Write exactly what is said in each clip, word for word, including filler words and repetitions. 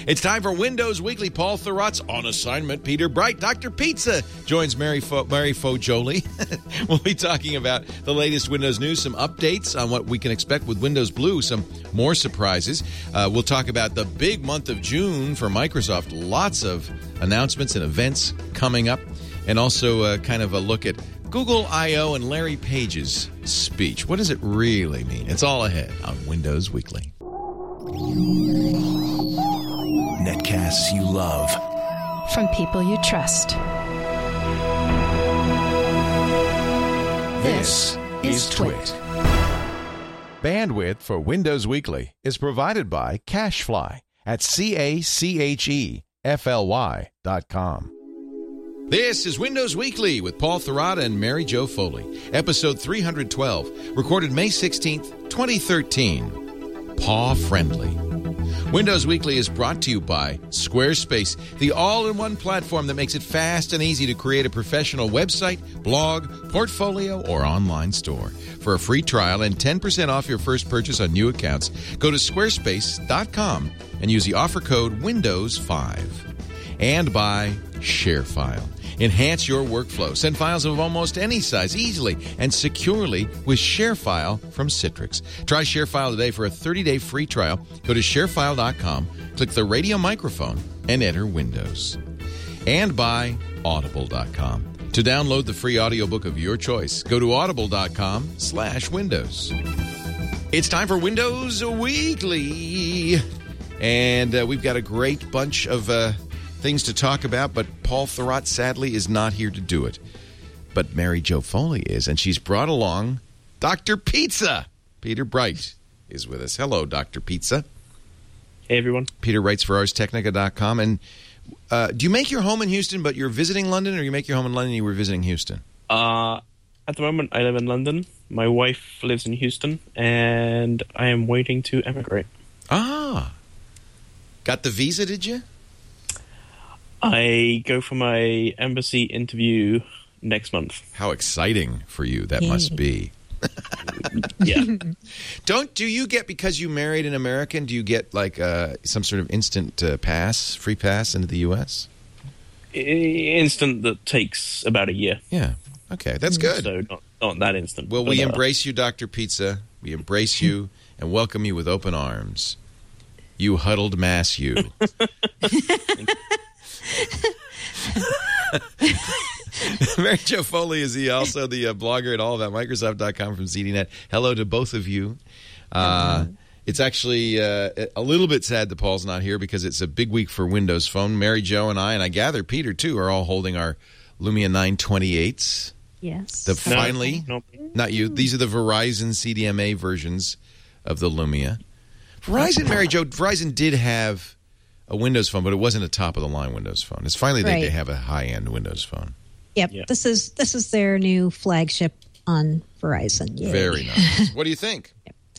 It's time for Windows Weekly. Paul Thurrott's on assignment. Peter Bright, Doctor Pizza joins Mary Fo- Mary Fo-Jolie. We'll be talking about the latest Windows news, some updates on what we can expect with Windows Blue, some more surprises. Uh, we'll talk about the big month of June for Microsoft. Lots of announcements and events coming up, and also uh, kind of a look at Google I O and Larry Page's speech. What does it really mean? It's all ahead on Windows Weekly. Netcasts you love. From people you trust. This is Twit. Bandwidth for Windows Weekly is provided by CacheFly at C A C H E F L Y dot com. This is Windows Weekly with Paul Thurrott and Mary Jo Foley. Episode three hundred twelve, recorded May sixteenth, twenty thirteen. Paw Friendly. Windows Weekly is brought to you by Squarespace, the all-in-one platform that makes it fast and easy to create a professional website, blog, portfolio, or online store. For a free trial and ten percent off your first purchase on new accounts, go to squarespace dot com and use the offer code Windows five. And by ShareFile. Enhance your workflow. Send files of almost any size easily and securely with ShareFile from Citrix. Try ShareFile today for a thirty-day free trial. Go to sharefile dot com, click the radio microphone, and enter Windows. And by audible dot com. To download the free audiobook of your choice, go to audible dot com slash windows. It's time for Windows Weekly. And uh, we've got a great bunch of Uh, things to talk about, but Paul Thurrott sadly is not here to do it. But Mary Jo Foley is, and she's brought along Doctor Pizza. Peter Bright is with us. Hello, Doctor Pizza. Hey, everyone. Peter writes for ars technica dot com. And uh, do you make your home in Houston, but you're visiting London, or you make your home in London and you were visiting Houston? Uh, at the moment, I live in London. My wife lives in Houston, and I am waiting to emigrate. Ah. Got the visa, did you? I go for my embassy interview next month. How exciting for you that must be. Yeah. Don't do you get, because you married an American, do you get like uh, some sort of instant uh, pass, free pass into the U S? Instant that takes about a year. Yeah. Okay, that's good. So not, not that instant. Well, but, we uh, embrace you, Doctor Pizza. We embrace you and welcome you with open arms. You huddled mass, you. Mary Jo Foley is the, also the uh, blogger at all about Microsoft dot com from Z D Net. Hello to both of you. Uh, it's actually uh, a little bit sad that Paul's not here because it's a big week for Windows Phone. Mary Jo and I, and I gather Peter too, are all holding our Lumia nine twenty-eights. Yes. No, The finally, no. not you. These are the Verizon C D M A versions of the Lumia. Verizon, Mary Jo, Verizon did have a Windows Phone, but it wasn't a top-of-the-line Windows Phone. It's finally Right. they, they have a high-end Windows Phone. Yep. Yeah. This is this is their new flagship on Verizon. Yay. Very nice. What do you think?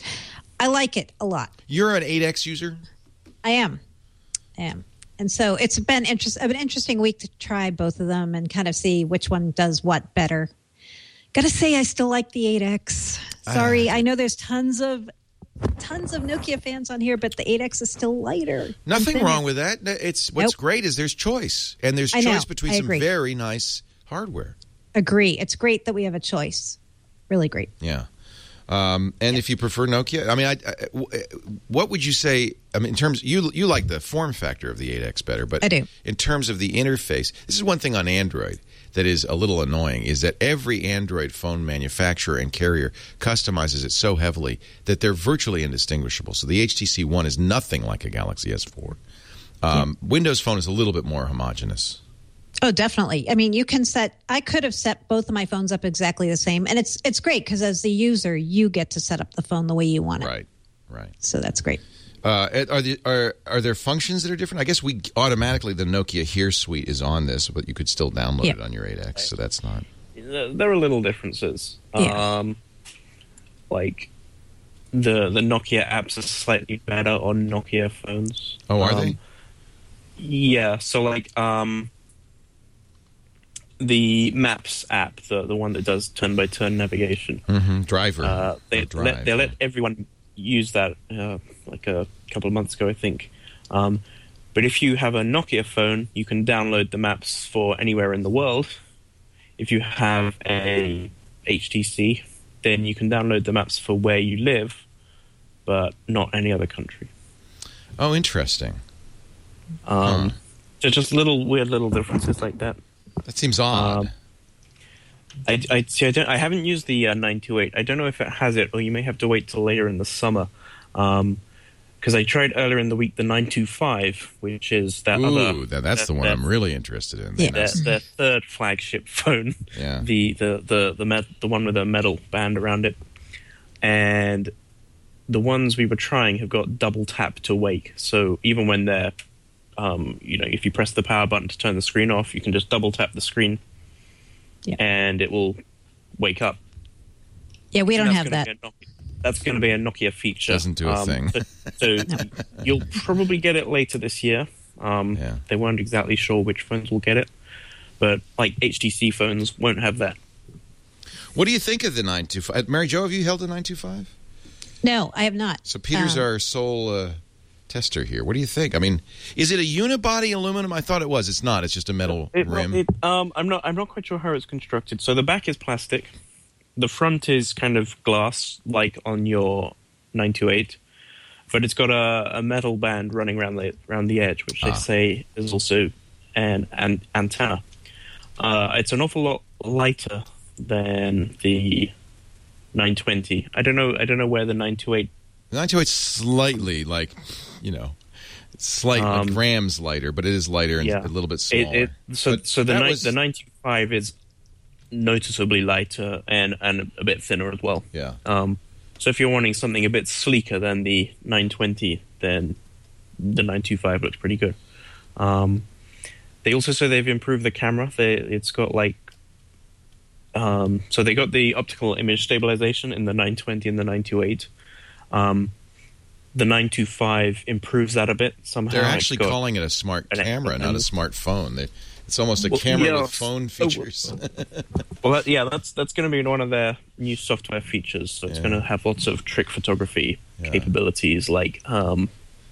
I like it a lot. You're an eight X user? I am. I am. And so it's been interest, an interesting week to try both of them and kind of see which one does what better. Got to say, I still like the eight X. Sorry, Uh, I know there's tons of tons of Nokia fans on here, but the eight X is still lighter. Nothing thinner. wrong with that. It's what's Nope. great is there's choice, and there's I know. choice between I some agree. very nice hardware. Agree. It's great that we have a choice. Really great. Yeah. Um, and if you prefer Nokia, I mean, I, I, w- what would you say? I mean, in terms you you like the form factor of the eight X better, but I do. In terms of the interface, this is one thing on Android that is a little annoying: is that every Android phone manufacturer and carrier customizes it so heavily that they're virtually indistinguishable. So the H T C One is nothing like a Galaxy S four. Um, yeah. Windows Phone is a little bit more homogeneous. Oh, definitely. I mean, you can set, I could have set both of my phones up exactly the same. And it's it's great because as the user, you get to set up the phone the way you want it. Right, right. So that's great. Uh, are, the, are are there functions that are different? I guess we automatically, the Nokia Here suite is on this, but you could still download Yep. it on your eight X, so that's not... There are little differences. Yeah. Um, like, the the Nokia apps are slightly better on Nokia phones. Oh, are um, they? Yeah, so like um, the Maps app, the the one that does turn by turn navigation. Mm-hmm. Driver. Uh, they Or drive. let, they let everyone use that uh, like a couple of months ago, I think. Um, But if you have a Nokia phone, you can download the maps for anywhere in the world. If you have a H T C, then you can download the maps for where you live, but not any other country. Oh, interesting. Um, huh. So just little weird little differences like that. That seems odd. Um, I, I, see, I, don't, I haven't used the uh, nine two eight. I don't know if it has it, or you may have to wait till later in the summer. Um, because I tried earlier in the week the nine two five, which is that Ooh, other... that, that's that, the one that, I'm really interested in. Yeah. Their, their third flagship phone. Yeah. The the the the, med, the one with a metal band around it. And the ones we were trying have got double tap to wake. So even when they're, um, you know, if you press the power button to turn the screen off, you can just double tap the screen, Yeah. and it will wake up. Yeah, we don't And have that's that. gonna be a Nokia- That's going to be a Nokia feature. Doesn't do a Um, thing. So, so you'll probably get it later this year. Um, Yeah. They weren't exactly sure which phones will get it, but like H T C phones won't have that. What do you think of the nine two five? Mary Jo, have you held a nine two five? No, I have not. So Peter's Um, our sole uh, tester here. What do you think? I mean, is it a unibody aluminum? I thought it was. It's not. It's just a metal It, rim. it, um, I'm not. I'm not quite sure how it's constructed. So the back is plastic, the front is kind of glass, like on your nine two eight, but it's got a, a metal band running around the around the edge, which they Ah. say is also an, an antenna. Uh, it's an awful lot lighter than the nine twenty. I don't know. I don't know where the nine two eight. The nine two eight's slightly like, you know, slightly Um, grams lighter, but it is lighter and yeah. a little bit It, smaller. it, so But so the that nine, was- the ninety five is noticeably lighter and and a bit thinner as well. Yeah. Um, so if you're wanting something a bit sleeker than the nine twenty, then the nine two five looks pretty good. Um, they also say they've improved the camera. They, it's got like, um, so they got the optical image stabilization in the nine twenty and the nine two eight. Um, the nine two five improves that a bit somehow. They're It's actually got calling it a smart an camera, extra not a camera. smartphone. They, it's almost a Well, camera yeah, with phone so- features. Well, that, yeah, that's that's going to be one of their new software features. So it's Yeah. going to have lots of trick photography Yeah. capabilities, like um,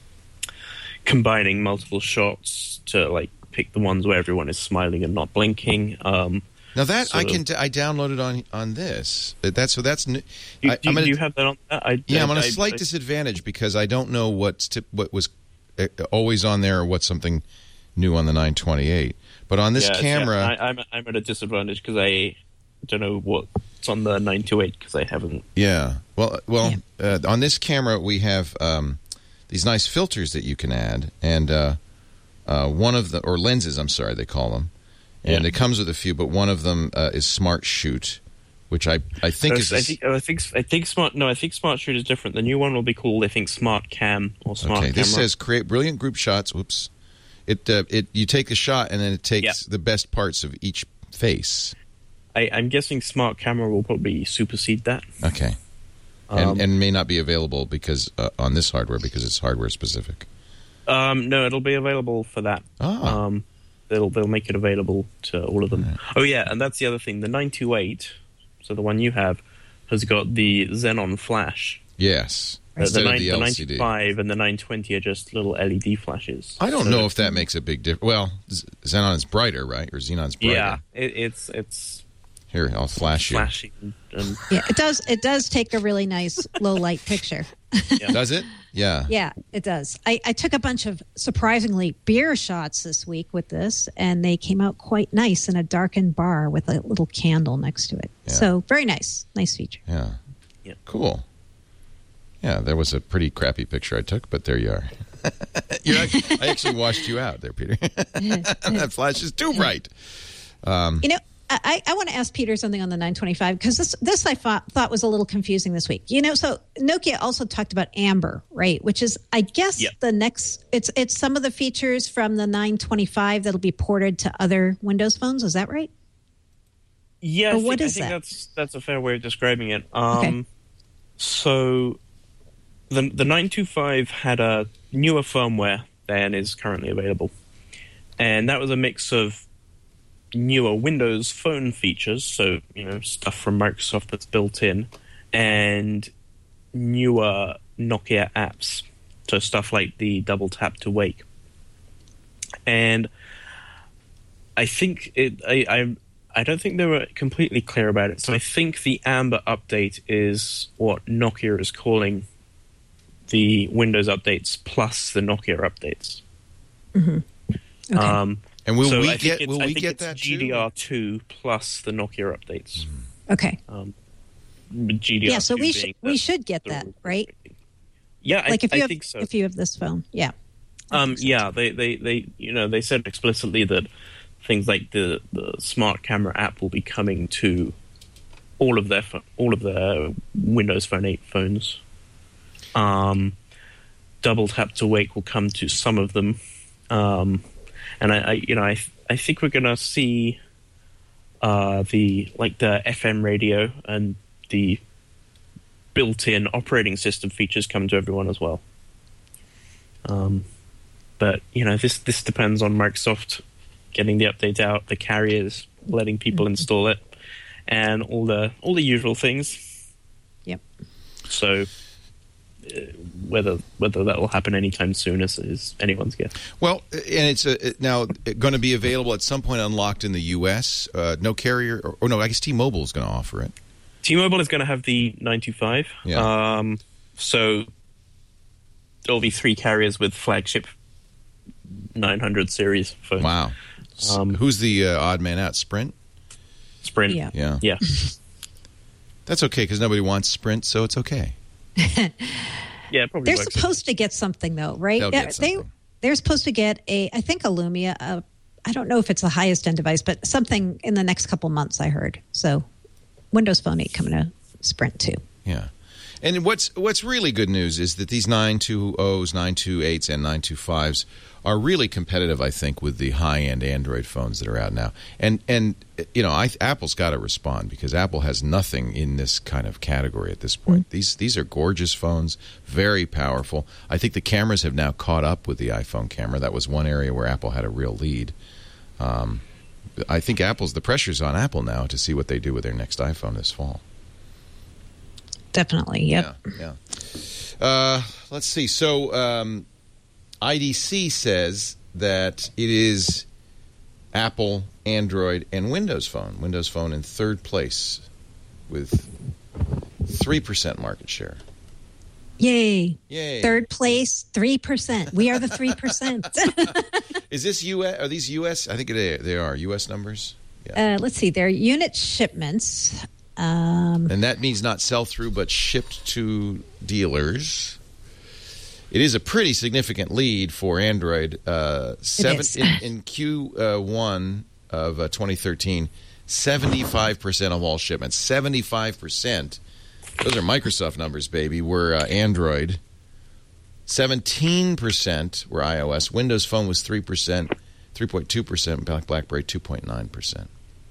combining multiple shots to like pick the ones where everyone is smiling and not blinking. Um, Now that I sort of- can, d- I downloaded on on this. That's so that's. n- do, I, do, I'm do gonna, you have that on? I, yeah, I, I'm on a I- slight I- disadvantage because I don't know what's tip, what was uh, always on there or what's something new on the nine twenty-eight. But on this yeah, camera, yeah, I, I'm I'm at a disadvantage because I don't know what's on the nine two eight because I haven't. yeah. Well, well, uh, on this camera we have um, these nice filters that you can add, and uh, uh, one of the or lenses. I'm sorry, they call them, and Yeah. it comes with a few. But one of them uh, is Smart Shoot, which I I think I, is. I this- think I think I think smart. No, I think Smart Shoot is different. The new one will be called, I think, Smart Cam or Smart okay, Camera. this says create brilliant group shots. Whoops. It uh, it you take the shot and then it takes Yeah. the best parts of each face. I, I'm guessing Smart Camera will probably supersede that. Okay. And Um, and may not be available because uh, on this hardware because it's hardware specific. Um, no, it'll be available for that. Ah. Um, they'll they'll make it available to all of them. Oh yeah, and that's the other thing. The nine two eight, so the one you have, has got the Xenon flash. Yes. Uh, Instead the, of nine, the the L C D. ninety-five and the nine twenty are just little L E D flashes. I don't So know that- if that makes a big difference. Well, Z- Xenon is brighter, right? Or Xenon's brighter. Yeah, it, it's it's Here, I'll flash you. flashy. And, and Yeah, it does. It does take a really nice low light picture. Does it? Yeah. Yeah, it does. I, I took a bunch of surprisingly beer shots this week with this, and they came out quite nice in a darkened bar with a little candle next to it. Yeah. So very nice, nice feature. Yeah. Yeah. Cool. Yeah, there was a pretty crappy picture I took, but there you are. You're actually, I actually washed you out there, Peter. That flash is too bright. You know, I, I want to ask Peter something on the nine twenty-five because this this I thought, thought was a little confusing this week. You know, so Nokia also talked about Amber, right? Which is, I guess, Yeah. the next. It's it's some of the features from the nine twenty-five that'll be ported to other Windows phones. Is that right? Yeah, Or I what think, is I think that? that's that's a fair way of describing it. Um, Okay. So the the nine twenty-five had a newer firmware than is currently available, and that was a mix of newer Windows Phone features, so you know stuff from Microsoft that's built in, and newer Nokia apps, so stuff like the double tap to wake. And I think it. I, I I don't think they were completely clear about it. So I think the Amber update is what Nokia is calling the Windows updates plus the Nokia updates. Mm-hmm. Okay. Um, and will so we I get? think Will I we think get it's that G D R two plus the Nokia updates? Okay. Um, G D R two Yeah, so we should being we the- should get the- that, right? Yeah, I, Like if you I have think so. if you have this phone, yeah. Um, yeah, they, they, they, you know, they said explicitly that things like the, the smart camera app will be coming to all of their pho- all of their Windows Phone eight phones. Um, double tap to wake will come to some of them, um, and I, I, you know, I, I think we're gonna see uh, the like the F M radio and the built-in operating system features come to everyone as well. Um, but you know, this this depends on Microsoft getting the update out, the carriers letting people install it, and all the all the usual things. Yep. So uh, whether whether that will happen anytime soon is, is anyone's guess. Well, and it's uh now going to be available at some point, unlocked in the U S. Uh, no carrier, or, or no, I guess T-Mobile is going to offer it. T-Mobile is going to have the nine two five. Yeah. Um, so there'll be three carriers with flagship nine hundred series phones. Wow. Um, Who's the uh, odd man out? Sprint? Sprint. Yeah. Yeah. Yeah. That's okay because nobody wants Sprint, so it's okay. Yeah, it probably They're works. supposed to get something though, right? They'll Yeah, get they something. they're supposed to get a I think a Lumia. Uh, I don't know if it's the highest end device, but something in the next couple months. I heard so. Windows Phone eight coming to Sprint too. Yeah. And what's what's really good news is that these nine two ohs, nine two eights, and nine two fives are really competitive, I think, with the high-end Android phones that are out now. And, and you know, I, Apple's got to respond because Apple has nothing in this kind of category at this point. Mm-hmm. These these are gorgeous phones, very powerful. I think the cameras have now caught up with the iPhone camera. That was one area where Apple had a real lead. Um, I think Apple's the pressure's on Apple now to see what they do with their next iPhone this fall. Definitely. Yep. Yeah. yeah. Uh, let's see. So um, I D C says that it is Apple, Android, and Windows Phone. Windows Phone in third place with three percent market share. Yay. Yay. Third place, three percent. We are the three percent. Is this U S? Are these U S? I think they, they are. U S numbers? Yeah. Uh, let's see. Their unit shipments. Um, and that means not sell-through, but shipped to dealers. It is a pretty significant lead for Android. Uh, seven, is. in, in Q one of uh, twenty thirteen, seventy-five percent of all shipments, seventy-five percent, those are Microsoft numbers, baby, were uh, Android. seventeen percent were iOS. Windows Phone was three percent, three point two percent, BlackBerry two point nine percent.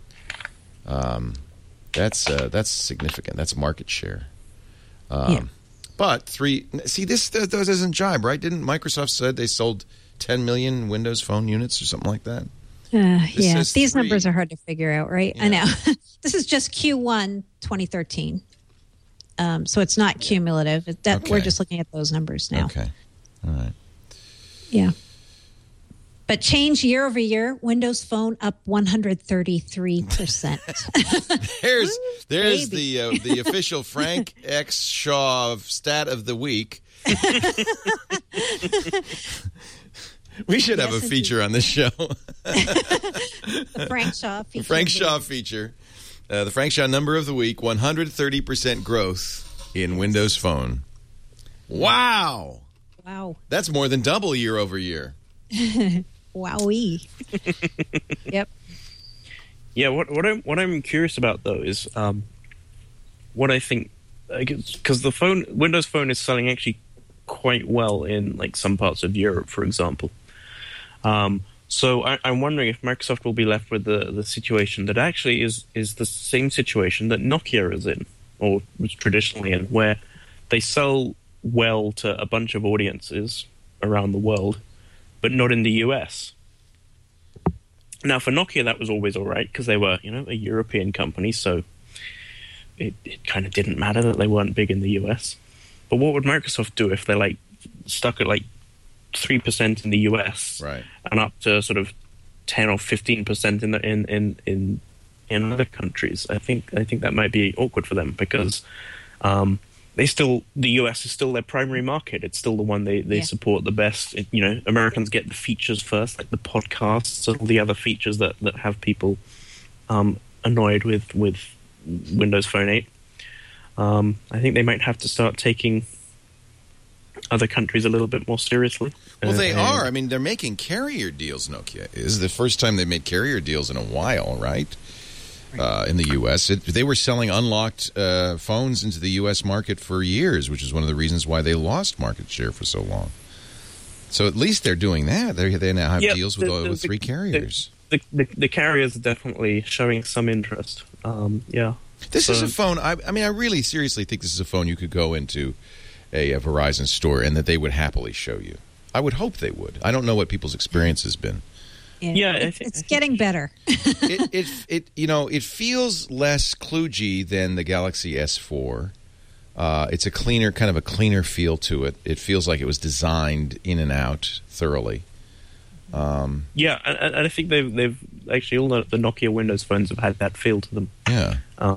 Um, that's, uh, that's significant. That's market share. Um, yeah. But three, see, this th- th- doesn't jibe, right? Didn't Microsoft said they sold ten million Windows Phone units or something like that? Uh, This yeah, says these three. numbers are hard to figure out, right? Yeah. I know. This is just Q one twenty thirteen. Um, so it's not cumulative. It, that, Okay. We're just looking at those numbers now. Okay. All right. Yeah. But change year over year, Windows Phone up one hundred thirty-three percent. There's there's baby. the uh, the official Frank X. Shaw stat of the week. We should have Yes, a feature on this show. The Frank Shaw feature. Frank Shaw feature. Uh, the Frank Shaw number of the week, one hundred thirty percent growth in Windows Phone. Wow. Wow. That's more than double year over year. Wowee. Yep. Yeah, what what I'm what I'm curious about though is um, what I think, because the phone Windows Phone is selling actually quite well in like some parts of Europe, for example. Um, so I, I'm wondering if Microsoft will be left with the the situation that actually is is the same situation that Nokia is in, or was traditionally in, where they sell well to a bunch of audiences around the world, but not in the U S. Now, for Nokia, that was always all right because they were, you know, a European company, so it, it kind of didn't matter that they weren't big in the U S. But what would Microsoft do if they like stuck at like three percent in the U S, Right. and up to sort of ten or fifteen percent in the, in in in in other countries. I think I think that might be awkward for them because um, they still the U S is still their primary market. It's still the one they, they Yeah. support the best. It, you know, Americans get the features first, like the podcasts and all the other features that, that have people um, annoyed with with Windows Phone eight. Um, I think they might have to start taking other countries a little bit more seriously. Well, they Uh, are. I mean, they're making carrier deals, Nokia. This is the first time they made carrier deals in a while, right? Uh, in the U S It, they were selling unlocked uh, phones into the U S market for years, which is one of the reasons why they lost market share for so long. So at least they're doing that. They they now have Yeah, deals with, the- all, the- with three carriers. The, the, the carriers are definitely showing some interest. Um, yeah. This is So- a phone. I, I mean, I really seriously think this is a phone you could go into a, a Verizon store and that they would happily show you. I would hope they would. I don't know what people's experience has been. Yeah, I it's, think- it's I think- getting better. it, it, it, you know, it feels less kludgy than the Galaxy S four. Uh, it's a cleaner, kind of a cleaner feel to it. It feels like it was designed in and out thoroughly. Um, Yeah, and, and I think they've they've actually all the, the Nokia Windows phones have had that feel to them. yeah. Um,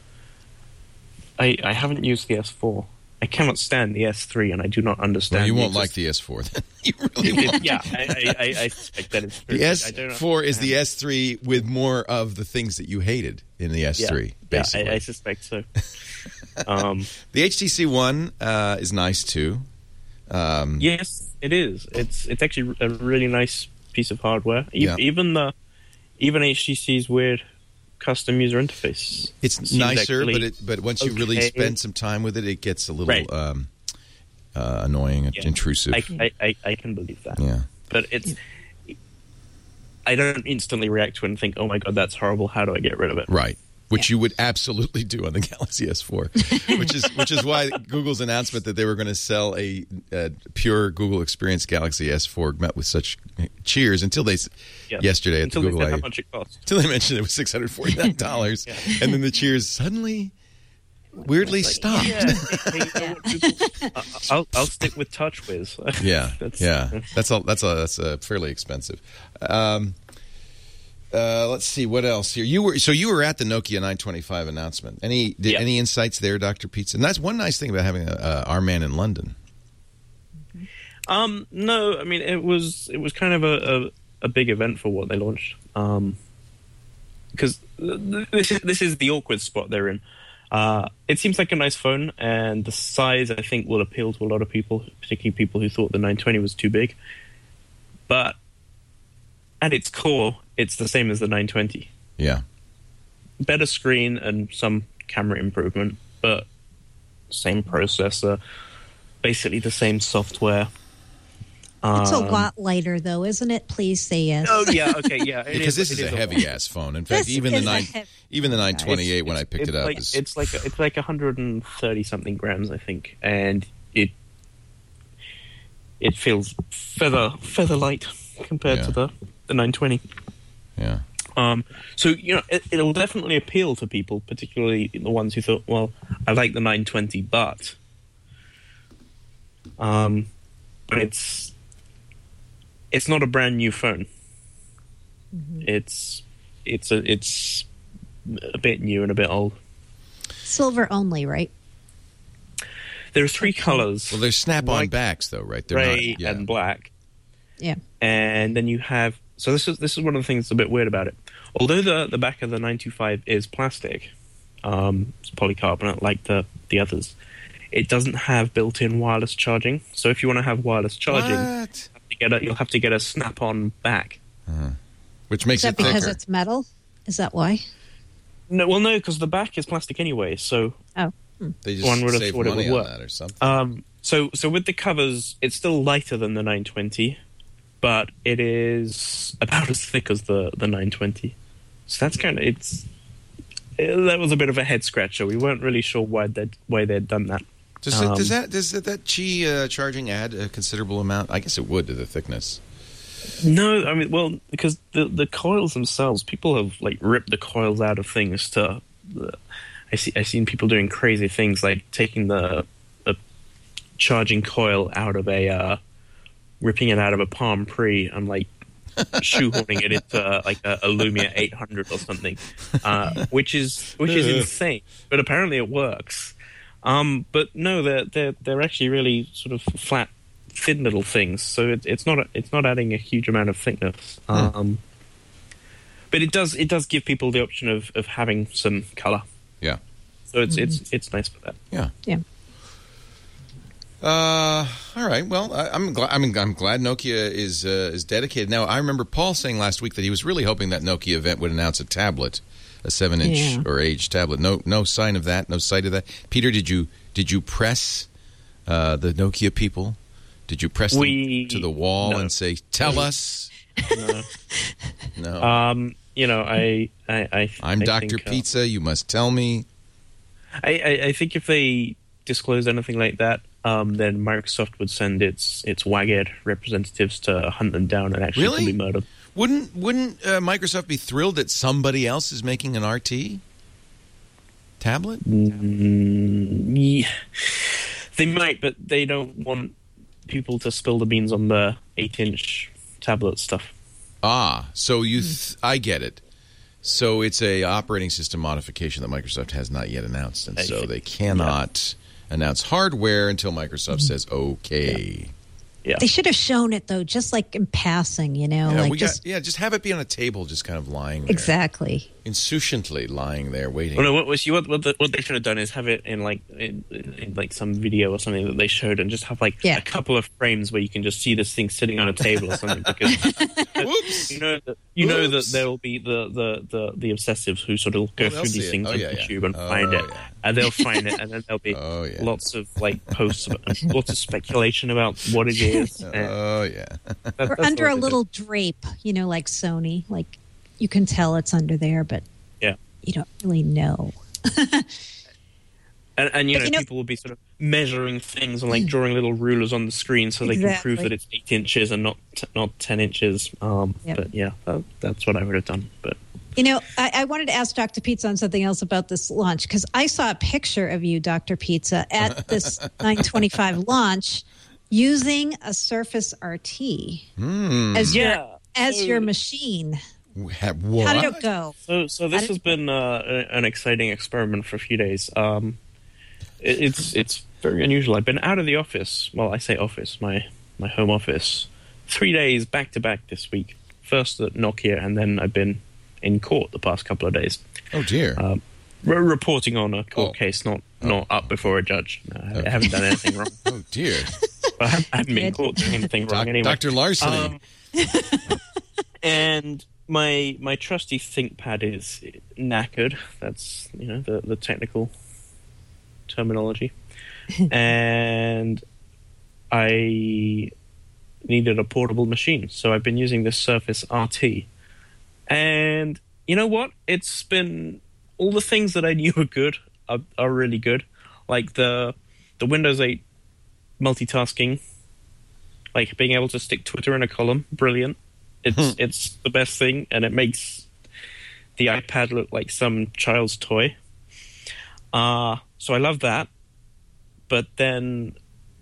I I haven't used the S four. I cannot stand the S three, and I do not understand. Well, you the won't like exist- the S four then. You really won't. yeah, I, I, I, I suspect that it's true. The I don't S four is the understand. S three with more of the things that you hated in the S three, Yeah, basically. yeah I, I suspect so. um, The H T C One uh, is nice too. Um, yes, it is. It's it's actually a really nice piece of hardware. E- Yeah. Even the even H T C's weird custom user interface. It's seems nicer, actually but it, but once you really okay. spend some time with it, it gets a little Right. um, uh, annoying, Yeah. intrusive. I, I, I, I can believe that. yeah. But it's. I don't instantly react to it and think, "Oh my god, that's horrible. How do I get rid of it?" Right. Which you would absolutely do on the Galaxy S four, which is which is why Google's announcement that they were going to sell a, a pure Google Experience Galaxy S four met with such cheers until they Yeah. yesterday at Until the they Google said I- how much it costs. until they mentioned it was six hundred forty nine dollars, Yeah. and then the cheers suddenly weirdly stopped. Yeah, hey, you know what, Google- I- I'll, I'll stick with TouchWiz. Yeah, That's- yeah, that's a that's a that's a fairly expensive. Um, uh, let's see what else here. You were so you were at the Nokia nine twenty-five announcement. Any did, Yeah. any insights there, Doctor Pizza? And that's one nice thing about having a, uh, our man in London. Um, no, I mean it was it was kind of a, a, a big event for what they launched. Um, because th- this is, this is the awkward spot they're in. Uh, it seems like a nice phone, and the size I think will appeal to a lot of people, particularly people who thought the nine twenty was too big. But at its core, it's the same as the nine twenty. Yeah, Better screen and some camera improvement, but same processor, basically the same software. It's a Um, lot lighter, though, isn't it? Please say yes. Oh yeah, okay, yeah. it because this it is a lot. heavy ass phone. In fact, This even the is a nine heavy- even the nine twenty eight It's- when I it's- picked it it's up like, is it's like it's like one hundred thirty something grams, I think, and it it feels feather feather light compared Yeah. to the the nine twenty. yeah. Um, so you know, it, it'll definitely appeal to people, particularly the ones who thought, "Well, I like the nine twenty, but," um, but it's it's not a brand new phone. It's it's a it's a bit new and a bit old. Silver only, right? There are three colors: Well, they're snap on White, backs though, right? They're gray, not, yeah. and black. Yeah. And then you have so this is this is one of the things that's a bit weird about it. Although the the back of the nine twenty-five is plastic, um, it's polycarbonate like the the others, it doesn't have built-in wireless charging. So if you want to have wireless charging, What? you get a, you'll have to get a snap-on back. Which makes Is that it because thicker. it's metal? Is that why? No, well, no, because the back is plastic anyway. So Oh. They just one would have save thought it money would on work. that or something. Um, so, so with the covers, it's still lighter than the nine twenty, but it is about as thick as the, the nine twenty. So that's kind of it's. It, that was a bit of a head scratcher. We weren't really sure why they why they'd done that. Does, it, does um, that does that, that Qi uh, charging add a considerable amount? I guess it would to the thickness. No, I mean, well, because the the coils themselves, people have like ripped the coils out of things to. Uh, I see. I've seen people doing crazy things like taking the, the charging coil out of a uh, ripping it out of a Palm Pre and like shoehorning it into uh, like a, a Lumia eight hundred or something, uh, which is which is insane. But apparently it works. Um, but no, they're they're they're actually really sort of flat, thin little things. So it, it's not it's not adding a huge amount of thickness. Um, but it does it does give people the option of, of having some color. Yeah. So it's mm-hmm. it's it's nice for that. Yeah. Yeah. Uh, all right. Well, I, I'm glad. I'm, I'm glad Nokia is uh, is dedicated. Now, I remember Paul saying last week that he was really hoping that Nokia event would announce a tablet, a seven-inch Yeah. or age tablet. No, no sign of that. No sight of that. Peter, did you did you press uh, the Nokia people? Did you press We- them to the wall no. and say, "Tell us"? No. No. Um, you know, I I, I I'm I Doctor think, uh, Pizza. You must tell me. I, I, I think if they disclose anything like that, um, then Microsoft would send its its WAGED representatives to hunt them down and actually Really? be murdered. Wouldn't wouldn't uh, Microsoft be thrilled that somebody else is making an R T tablet? Mm, yeah. They might, but they don't want people to spill the beans on the eight-inch tablet stuff. Ah, so you, th- I get it. So it's a operating system modification that Microsoft has not yet announced, and I so think- they cannot announce hardware until Microsoft says okay. Yeah. They should have shown it though, just like in passing, you know, Yeah, like we just got, yeah, just have it be on a table, just kind of lying there, exactly. insouciantly lying there, waiting. Well, no, what was you? What, what, the, what they should have done is have it in like in, in like some video or something that they showed, and just have like Yeah. a couple of frames where you can just see this thing sitting on a table or something. Because Whoops. you know that you know that Oops. there will be the, the, the, the obsessives who sort of go Oh, they'll through see these it. things Oh, on yeah, yeah. YouTube and Oh, find it, yeah. and they'll find it, and then there'll be Oh, yeah. lots of like posts about, and lots of speculation about what it is. and Oh yeah. that- Or that's under what a they little drape, you know, like Sony, like you can tell it's under there, but do. Yeah. you don't really know. And, and you But know, you know- people will be sort of measuring things and like drawing little rulers on the screen so they can prove Exactly. that it's eight inches and not t- not ten inches. Um, Yep. But yeah, that, that's what I would have done. But You know, I, I wanted to ask Doctor Pizza on something else about this launch because I saw a picture of you, Doctor Pizza, at this nine twenty-five launch using a Surface R T Hmm. as your Yeah, as so- your machine. What? How did it go? so so this did- has been uh, a- an exciting experiment for a few days. Um, it, it's it's very unusual. I've been out of the office. Well, I say office, my my home office, three days back to back this week. First at Nokia, and then I've been in court the past couple of days. Oh dear. Um, We're reporting on a court Oh. case, not not up before a judge. No, I Okay. haven't done anything wrong. oh dear. I haven't, I haven't been in Good. court doing anything wrong Doc- anyway. Doctor Larceny. Um, and my my trusty ThinkPad is knackered. That's you know the the technical terminology. And I needed a portable machine, so I've been using this Surface R T. And you know what? It's been all the things that I knew were good are, are really good. Like the the Windows eight multitasking, like being able to stick Twitter in a column, brilliant. It's it's the best thing, and it makes the iPad look like some child's toy. Uh so I love that. But then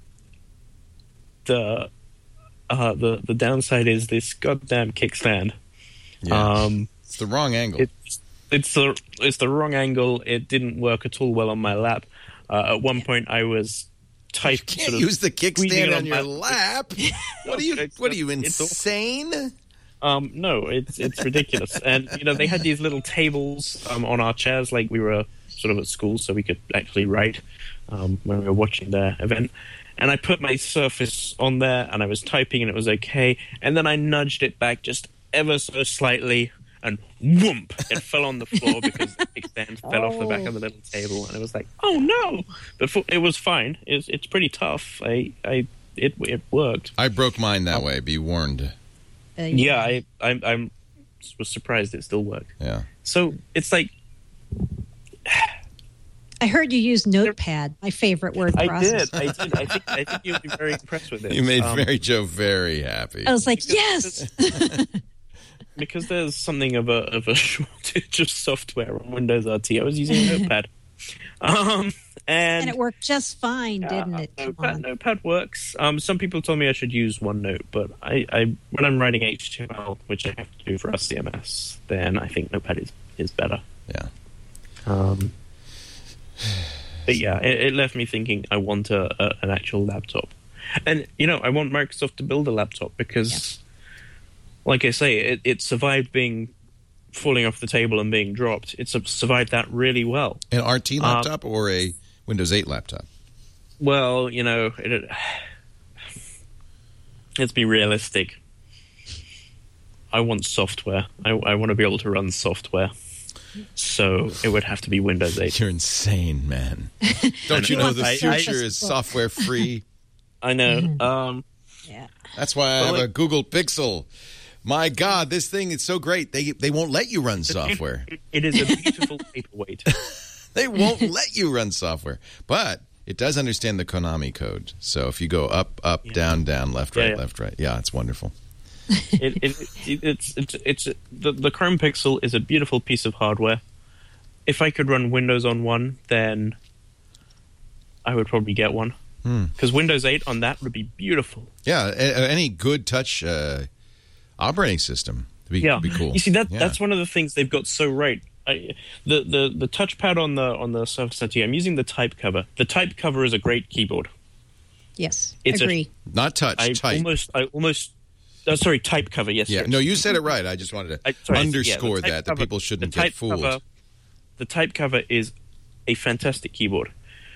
the uh, the the downside is this goddamn kickstand. Yeah. Um, it's the wrong angle. it's it's the it's the wrong angle. It didn't work at all well on my lap. Uh, at one point, I was typing. you can't sort of use the squeezing it kickstand on your my- lap. What are you? it's- What are you it's awful. insane? Um, no, it's it's ridiculous. And you know, they had these little tables um, on our chairs, like we were sort of at school, so we could actually write um, when we were watching their event. And I put my Surface on there, and I was typing, and it was okay. And then I nudged it back just ever so slightly, and whoomp! It fell on the floor because the kickstand fell off the back of the little table, and it was like, oh no! But for, it was fine. It's it's pretty tough. I I it it worked. I broke mine that way. Be warned. Uh, Yeah, I I'm I'm was surprised it still worked. Yeah. So it's like I heard you use Notepad, my favorite word I processor. did, I did. I think I think you'll be very impressed with it. You made Um, Mary Jo very happy. I was like, yes. because there's something of a of a shortage of software on Windows R T. I was using Notepad, um, And, And it worked just fine, didn't it? Uh, Come Notepad, on. Notepad works. Um, some people told me I should use OneNote, but I, I when I'm writing H T M L, which I have to do for C M S, then I think Notepad is, is better. Yeah. Um, but yeah, it, it left me thinking I want a, a, an actual laptop. And, you know, I want Microsoft to build a laptop because, yeah. like I say, it, it survived being falling off the table and being dropped. It's survived that really well. An R T laptop uh, or a Windows eight laptop? Well, you know, it, let's be realistic. I want software. I, I want to be able to run software. So it would have to be Windows eight. You're insane, man. Don't you know the I, future I, is software free? I know. Um, yeah. That's why I well, have like, a Google Pixel. My God, this thing is so great. They they won't let you run software. It, it is a beautiful paperweight. They won't let you run software. But it does understand the Konami code. So if you go up, up, yeah. down, down, left, right, yeah, yeah. left, right. Yeah, it's wonderful. it, it, it, it's it's it's the, the Chrome Pixel is a beautiful piece of hardware. If I could run Windows on one, then I would probably get one. Because hmm. Windows eight on that would be beautiful. Yeah, a, any good touch uh, operating system would be, yeah. would be cool. You see, that yeah. that's one of the things they've got so right. I, the, the the touchpad on the on the Surface R T, I'm using the type cover. The type cover is a great keyboard. Yes, it's agree. A, not touch, I type. Almost, I almost. Oh, sorry, type cover. Yes. Yeah. Yes. No, you said it right. I just wanted to I, sorry, underscore yeah, that cover, that people shouldn't get fooled. Cover, the type cover is a fantastic keyboard.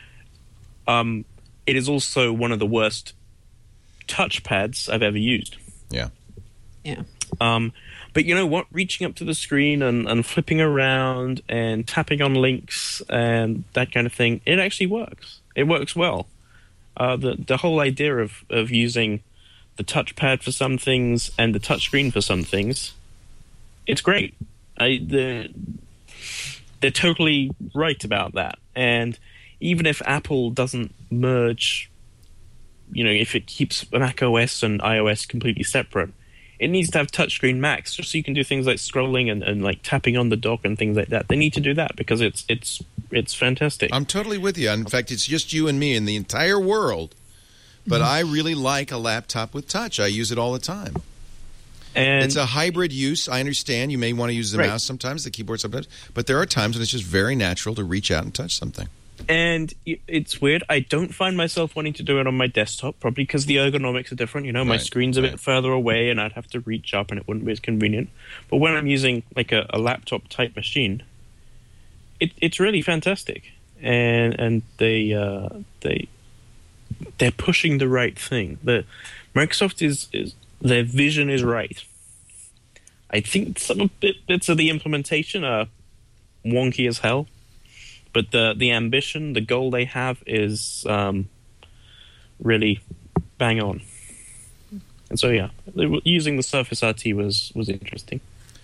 Um, it is also one of the worst touchpads I've ever used. Yeah. Yeah. Um, but you know what? Reaching up to the screen and, and flipping around and tapping on links and that kind of thing, it actually works. It works well. Uh, the the whole idea of, of using the touchpad for some things and the touchscreen for some things, it's great. I, the, they're totally right about that. And even if Apple doesn't merge, you know, if it keeps Mac O S and iOS completely separate, it needs to have touchscreen Macs just so you can do things like scrolling and, and like tapping on the dock and things like that. They need to do that because it's it's it's fantastic. I'm totally with you. In fact, it's just you and me in the entire world. But I really like a laptop with touch. I use it all the time. And it's a hybrid use. I understand you may want to use the right. mouse sometimes, the keyboard sometimes, but there are times when it's just very natural to reach out and touch something. And it's weird. I don't find myself wanting to do it on my desktop, probably because the ergonomics are different. You know, my right, screen's a right. bit further away, and I'd have to reach up, and it wouldn't be as convenient. But when I'm using like a, a laptop-type machine, it, it's really fantastic. And and they uh, they they're pushing the right thing. The Microsoft is, is their vision is right. I think some bit, bits of the implementation are wonky as hell. But the the ambition, the goal they have is um, really bang on. And so, yeah, using the Surface R T was, was interesting.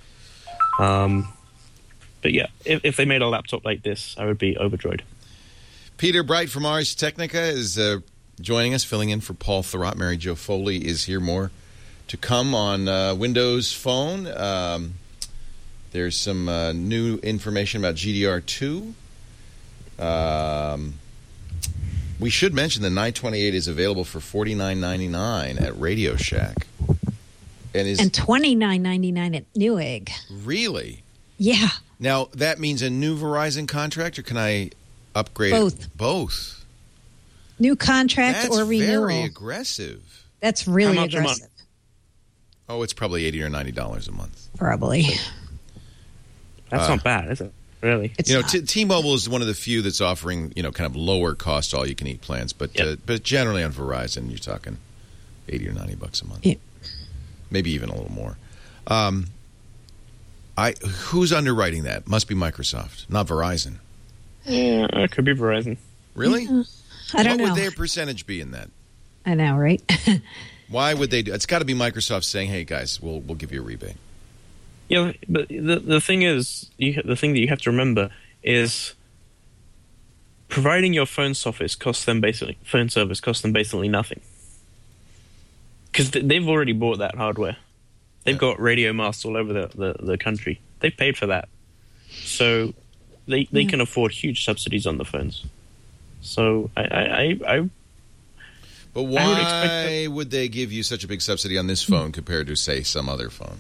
Um, but yeah, if, if they made a laptop like this, I would be overjoyed. Peter Bright from Ars Technica is uh, joining us, filling in for Paul Thurrott. Mary Jo Foley is here. More to come on uh, Windows Phone. Um, there's some uh, new information about G D R two. Um, we should mention the nine twenty-eight is available for forty-nine ninety-nine at Radio Shack, and is and twenty-nine ninety-nine at Newegg. Really? Yeah. Now that means a new Verizon contract, or can I upgrade both? It? Both. New contract That's or renewal? Very aggressive. That's really How much aggressive. A month? Oh, it's probably eighty or ninety dollars a month. Probably. That's uh, not bad, is it? Really? It's you know, not. T- T-Mobile is one of the few that's offering, you know, kind of lower cost all-you-can-eat plans. But yep. uh, but generally on Verizon, you're talking eighty or ninety bucks a month, yeah. maybe even a little more. Um, I who's underwriting that? Must be Microsoft, not Verizon. Yeah, it could be Verizon. Really? Yeah. I don't what know. What would their percentage be in that? I know, right? Why would they do? It's got to be Microsoft saying, "Hey guys, we'll we'll give you a rebate." Yeah, but the the thing is, you, the thing that you have to remember is providing your phone service costs them basically phone service costs them basically nothing because they've already bought that hardware. They've yeah. got radio masts all over the, the, the country. They've paid for that, so they they yeah. can afford huge subsidies on the phones. So I, I, I But why would, that- would they give you such a big subsidy on this phone compared to, say, some other phone?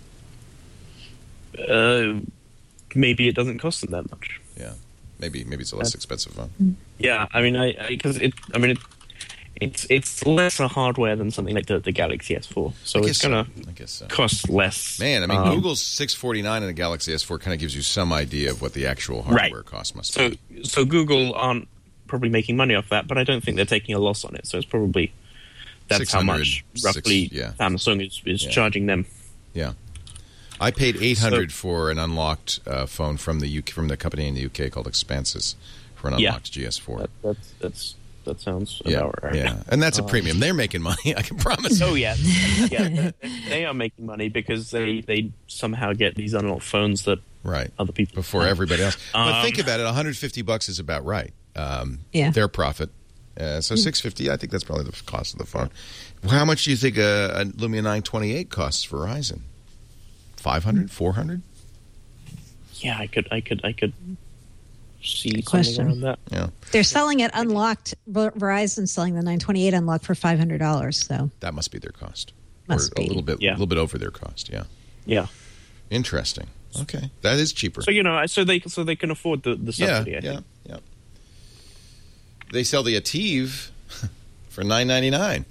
Uh, maybe it doesn't cost them that much. Yeah, maybe maybe it's a less expensive phone. Yeah, I mean, I because it, I mean, it, it's it's lesser hardware than something like the, the Galaxy S four, so it's gonna so. I guess so. cost less. Man, I mean, um, Google's six forty-nine in a Galaxy S four kind of gives you some idea of what the actual hardware right. cost must so, be. So Google aren't probably making money off that, but I don't think they're taking a loss on it. So it's probably that's how much roughly six, yeah. Samsung is, is yeah. charging them. Yeah. I paid eight hundred so, for an unlocked uh, phone from the U K, from the company in the U K called Expanses for an unlocked yeah, G S four. That, that's that's that sounds yeah, about right. Yeah, and that's a um, premium. They're making money. I can promise. Oh yeah, yeah. They are making money because they, they somehow get these unlocked phones that right other people before have. everybody else. Um, but think about it: one hundred fifty bucks is about right. Um, yeah, their profit. Uh, so six fifty. I think that's probably the cost of the phone. How much do you think a, a Lumia nine twenty-eight costs Verizon? five hundred, four hundred? Yeah, I could, I could, I could see Good something question. around that. Yeah, they're selling it unlocked. Verizon's selling the nine twenty-eight unlocked for five hundred dollars. So that must be their cost. Must or be. a little bit, a Yeah. little bit over their cost. Yeah, Yeah. interesting. Okay, that is cheaper. So you know, so they so they can afford the, the subsidy. yeah, I yeah, think. yeah. They sell the Ative for nine ninety-nine.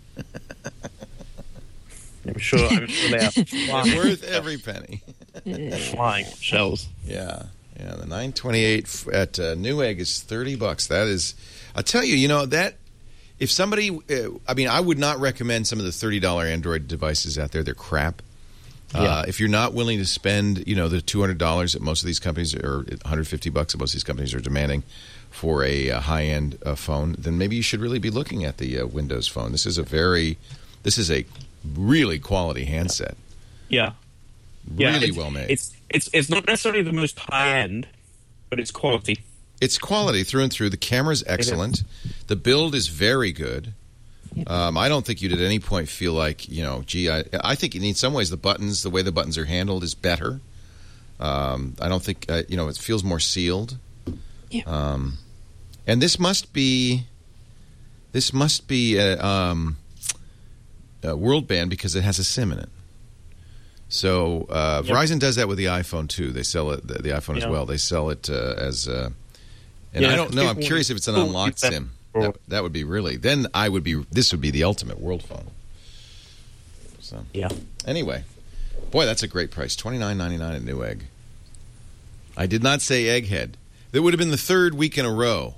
I'm sure. I'm sure they are flying, Worth every penny. flying shells. Yeah, yeah. The nine twenty-eight f- at uh, Newegg is thirty bucks. That is, I tell you, you know that if somebody, uh, I mean, I would not recommend some of the thirty dollar Android devices out there. They're crap. Uh, Yeah. If you're not willing to spend, you know, the two hundred dollars that most of these companies, or one hundred fifty bucks that most of these companies are demanding for a, a high end uh, phone, then maybe you should really be looking at the uh, Windows Phone. This is a very, this is a really quality handset. Yeah. Yeah, Really it's- well made. It's it's it's not necessarily the most high end, but it's quality. It's quality through and through. The camera's excellent. The build is very good. Um, I don't think you'd at any point feel like, you know, gee, I, I think in some ways the buttons, the way the buttons are handled is better. Um, I don't think, uh, you know, it feels more sealed. Yeah. Um, and this must be, this must be a, um, a world band because it has a SIM in it. So uh, Yep. Verizon does that with the iPhone too. They sell it, the, the iPhone as Yeah. well. They sell it uh, as, uh, and Yeah, I don't know. I'm people- curious if it's an people unlocked use that SIM. for- That, that would be really. Then I would be. This would be the ultimate world phone. So Yeah. anyway, boy, that's a great price. twenty nine ninety nine at Newegg. I did not say Egghead. That would have been the third week in a row.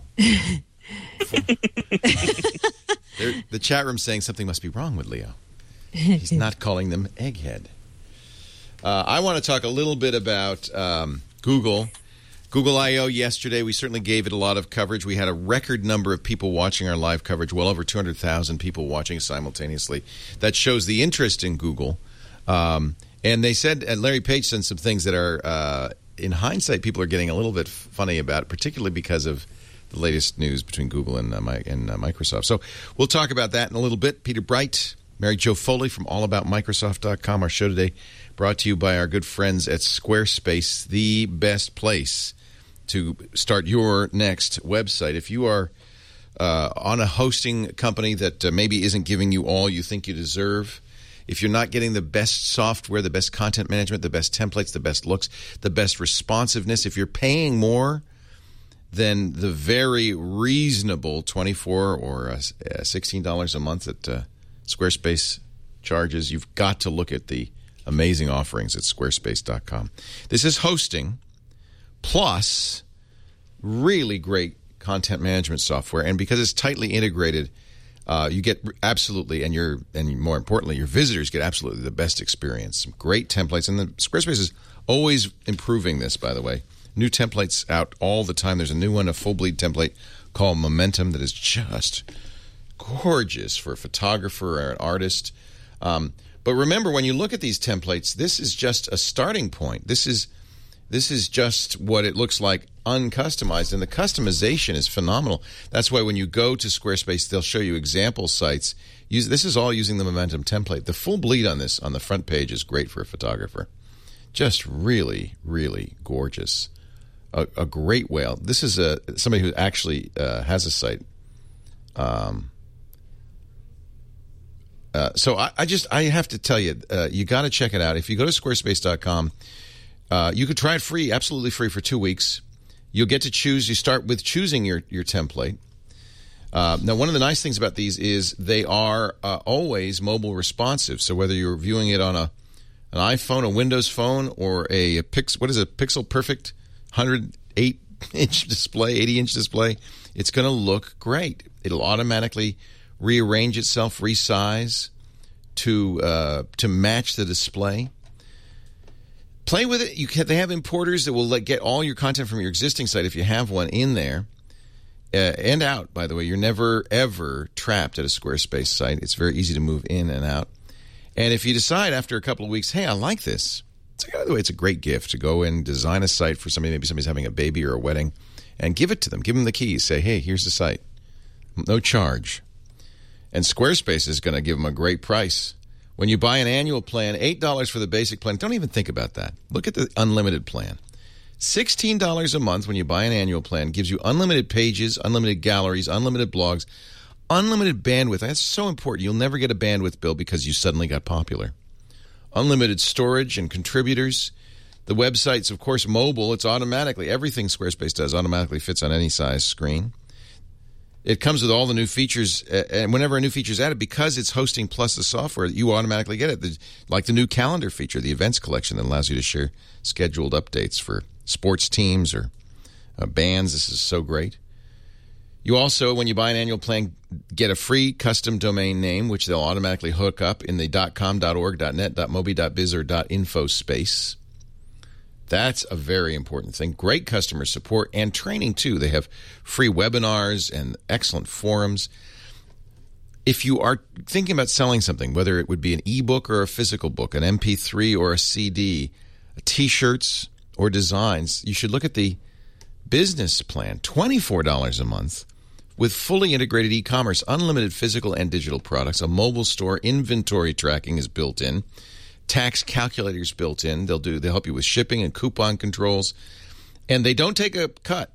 They're- the chat room saying something must be wrong with Leo. He's not calling them Egghead. Uh, I want to talk a little bit about um, Google. Google I O yesterday, we certainly gave it a lot of coverage. We had a record number of people watching our live coverage, well over two hundred thousand people watching simultaneously. That shows the interest in Google. Um, and they said, and Larry Page sent some things that are, uh, in hindsight, people are getting a little bit funny about, particularly because of the latest news between Google and, uh, Mi- and uh, Microsoft. So we'll talk about that in a little bit. Peter Bright, Mary Jo Foley from all about microsoft dot com. Our show today brought to you by our good friends at Squarespace, the best place to start your next website. If you are uh, on a hosting company that uh, maybe isn't giving you all you think you deserve, if you're not getting the best software, the best content management, the best templates, the best looks, the best responsiveness, if you're paying more than the very reasonable twenty-four dollars or uh, sixteen dollars a month that uh, Squarespace charges, you've got to look at the amazing offerings at squarespace dot com. This is hosting plus really great content management software, and because it's tightly integrated, uh, you get absolutely, and your and more importantly, your visitors get absolutely the best experience. Some great templates, and the Squarespace is always improving this. By the way, new templates out all the time. There's a new one, a full bleed template called Momentum that is just gorgeous for a photographer or an artist. Um, but remember, when you look at these templates, this is just a starting point. This is This is just what it looks like uncustomized, and the customization is phenomenal. That's why when you go to Squarespace, they'll show you example sites. Use, this is all using the Momentum template. The full bleed on this on the front page is great for a photographer. Just really, really gorgeous. a, a great whale. This is a somebody who actually uh, has a site. Um. Uh, so I, I just I have to tell you, uh, you got to check it out. If you go to squarespace dot com, uh, you could try it free, absolutely free for two weeks. You'll get to choose. You start with choosing your your template. Uh, now, one of the nice things about these is they are uh, always mobile responsive. So whether you're viewing it on a an iPhone, a Windows phone, or a, a pix, what is a Pixel Perfect one hundred eight inch display, eighty inch display, it's going to look great. It'll automatically rearrange itself, resize to uh, to match the display. Play with it. You can, they have importers that will let, get all your content from your existing site if you have one in there. Uh, and out, by the way. You're never, ever trapped at a Squarespace site. It's very easy to move in and out. And if you decide after a couple of weeks, hey, I like this, it's, by the way, it's a great gift to go in, design a site for somebody, maybe somebody's having a baby or a wedding, and give it to them. Give them the keys. Say, hey, here's the site. No charge. And Squarespace is going to give them a great price. When you buy an annual plan, eight dollars for the basic plan. Don't even think about that. Look at the unlimited plan. sixteen dollars a month when you buy an annual plan gives you unlimited pages, unlimited galleries, unlimited blogs, unlimited bandwidth. That's so important. You'll never get a bandwidth bill because you suddenly got popular. Unlimited storage and contributors. The website's, of course, mobile. It's automatically, everything Squarespace does automatically fits on any size screen. It comes with all the new features, and whenever a new feature is added, because it's hosting plus the software, you automatically get it. The, like the new calendar feature, the events collection that allows you to share scheduled updates for sports teams or uh, bands. This is so great. You also, when you buy an annual plan, get a free custom domain name, which they'll automatically hook up in the .com, .org, .net, .mobi, .biz, or .info space. That's a very important thing. Great customer support and training, too. They have free webinars and excellent forums. If you are thinking about selling something, whether it would be an ebook or a physical book, an M P three or a C D, T-shirts or designs, you should look at the business plan, twenty-four dollars a month, with fully integrated e-commerce, unlimited physical and digital products, a mobile store, inventory tracking is built in. Tax calculators built in. They'll do. They'll help you with shipping and coupon controls, and they don't take a cut.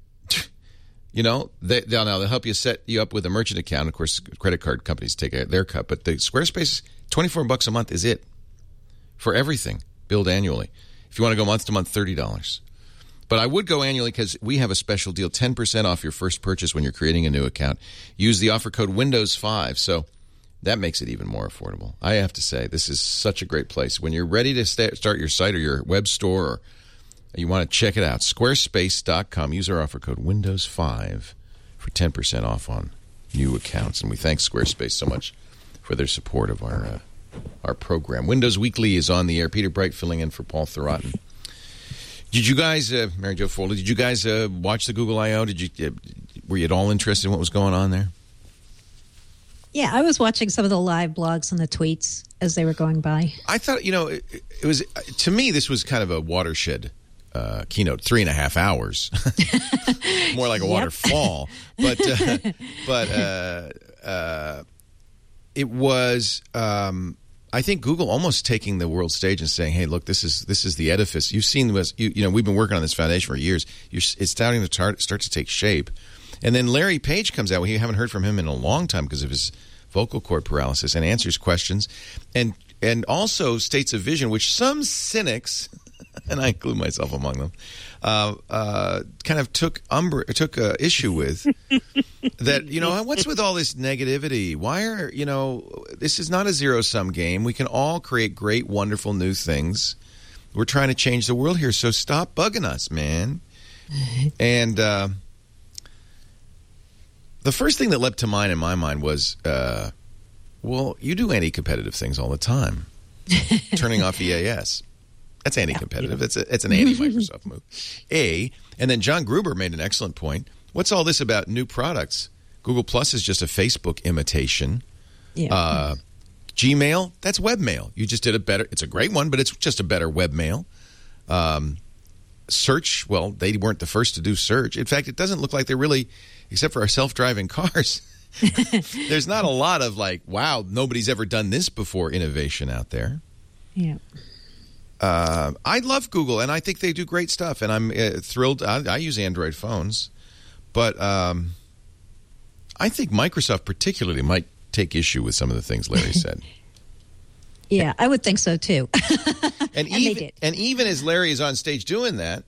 You know, they, they'll now they'll help you set you up with a merchant account. Of course, credit card companies take a, their cut, but the Squarespace twenty-four bucks a month is it for everything. Billed annually. If you want to go month to month, thirty dollars. But I would go annually because we have a special deal: ten percent off your first purchase when you're creating a new account. Use the offer code Windows five. So. That makes it even more affordable. I have to say, this is such a great place. When you're ready to start your site or your web store, or you want to check it out, squarespace dot com. Use our offer code Windows five for ten percent off on new accounts. And we thank Squarespace so much for their support of our uh, our program. Windows Weekly is on the air. Peter Bright filling in for Paul Thurrott. Did you guys, uh, Mary Jo Foley, did you guys uh, watch the Google I O? Did you uh, were you at all interested in what was going on there? Yeah, I was watching some of the live blogs and the tweets as they were going by. I thought, you know, it, it was, to me, this was kind of a watershed uh, keynote, three and a half hours. More like a Yep. waterfall. But, uh, but uh, uh, it was, um, I think, Google almost taking the world stage and saying, hey, look, this is this is the edifice. You've seen this, you, you know, we've been working on this foundation for years. You're, it's starting to tar- start to take shape. And then Larry Page comes out. We haven't heard from him in a long time because of his vocal cord paralysis, and answers questions and and also states a vision, which some cynics, and I include myself among them, uh, uh, kind of took umber, took uh, issue with. That, you know, what's with all this negativity? Why are, you know, this is not a zero-sum game. We can all create great, wonderful new things. We're trying to change the world here, so stop bugging us, man. And uh the first thing that leapt to mind in my mind was, uh, well, you do anti-competitive things all the time. Turning off E A S. That's anti-competitive. It's, a, it's an anti-Microsoft move. A, and then John Gruber made an excellent point. What's all this about new products? Google Plus is just a Facebook imitation. Yeah. Uh, Gmail, that's webmail. You just did a better, it's a great one, but it's just a better webmail. Um, search, well, they weren't the first to do search. In fact, it doesn't look like they're really... Except for our self-driving cars. There's not a lot of like, wow, nobody's ever done this before innovation out there. Yeah. uh, I love Google, and I think they do great stuff, and I'm uh, thrilled. I, I use Android phones, but um, I think Microsoft particularly might take issue with some of the things Larry said. Yeah, I would think so, too. and, and even, they did. And even as Larry is on stage doing that,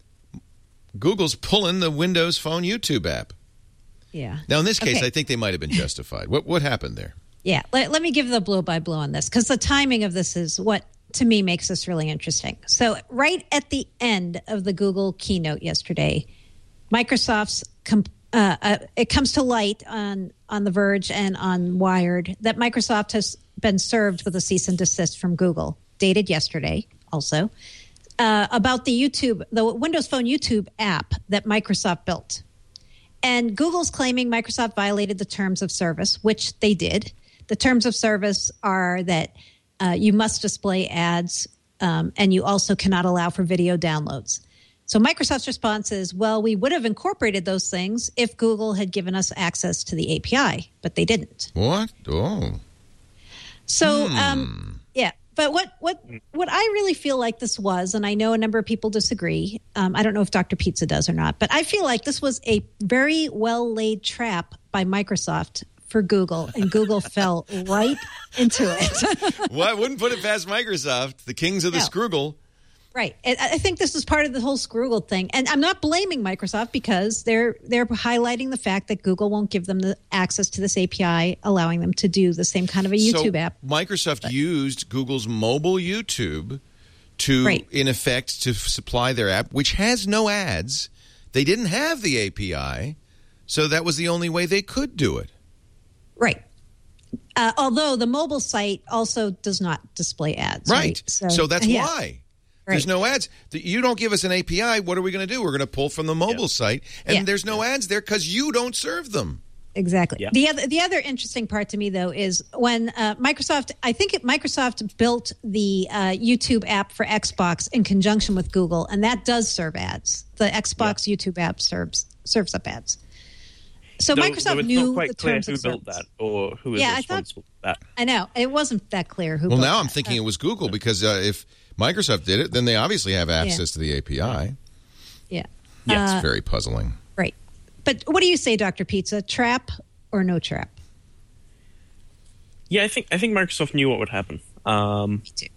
Google's pulling the Windows Phone YouTube app. Yeah. Now, in this case, Okay. I think they might have been justified. What what happened there? Yeah, let, let me give the blow by blow on this, because the timing of this is what, to me, makes this really interesting. So right at the end of the Google keynote yesterday, Microsoft's com- uh, uh, it comes to light on, on The Verge and on Wired that Microsoft has been served with a cease and desist from Google, dated yesterday also, uh, about the YouTube, the Windows Phone YouTube app that Microsoft built. And Google's claiming Microsoft violated the terms of service, which they did. The terms of service are that uh, you must display ads, um, and you also cannot allow for video downloads. So Microsoft's response is, well, we would have incorporated those things if Google had given us access to the A P I, but they didn't. What? Oh. So, Hmm. um, yeah. But what, what, what I really feel like this was, and I know a number of people disagree, um, I don't know if Doctor Pizza does or not, but I feel like this was a very well-laid trap by Microsoft for Google, and Google fell right into it. Well, I wouldn't put it past Microsoft, the kings of the No. Scroogle. Right. And I think this is part of the whole Scroogle thing. And I'm not blaming Microsoft, because they're they're highlighting the fact that Google won't give them the access to this A P I, allowing them to do the same kind of a YouTube so app. Microsoft but. used Google's mobile YouTube to, right. in effect, to f- supply their app, which has no ads. They didn't have the A P I, so that was the only way they could do it. Right. Uh, although the mobile site also does not display ads. Right. right? So, so that's yeah. why. Right. There's no ads. You don't give us an A P I, what are we going to do? We're going to pull from the mobile yeah. site, and yeah. there's no ads there because you don't serve them. Exactly. Yeah. The other the other interesting part to me, though, is when uh, Microsoft, I think it, Microsoft built the uh, YouTube app for Xbox in conjunction with Google, and that does serve ads. The Xbox yeah. YouTube app serves serves up ads. So Though, Microsoft though it's knew not quite the clear terms who of built service. that or who is Yeah, I responsible thought, for that. I know. It wasn't that clear who Well, built now I'm that. thinking uh, it was Google, because uh, if Microsoft did it, then they obviously have access yeah. to the A P I. Yeah. Yeah, Uh, it's very puzzling. Right. But what do you say, Doctor Pizza? Trap or no trap? Yeah, I think I think Microsoft knew what would happen. Um, Me too.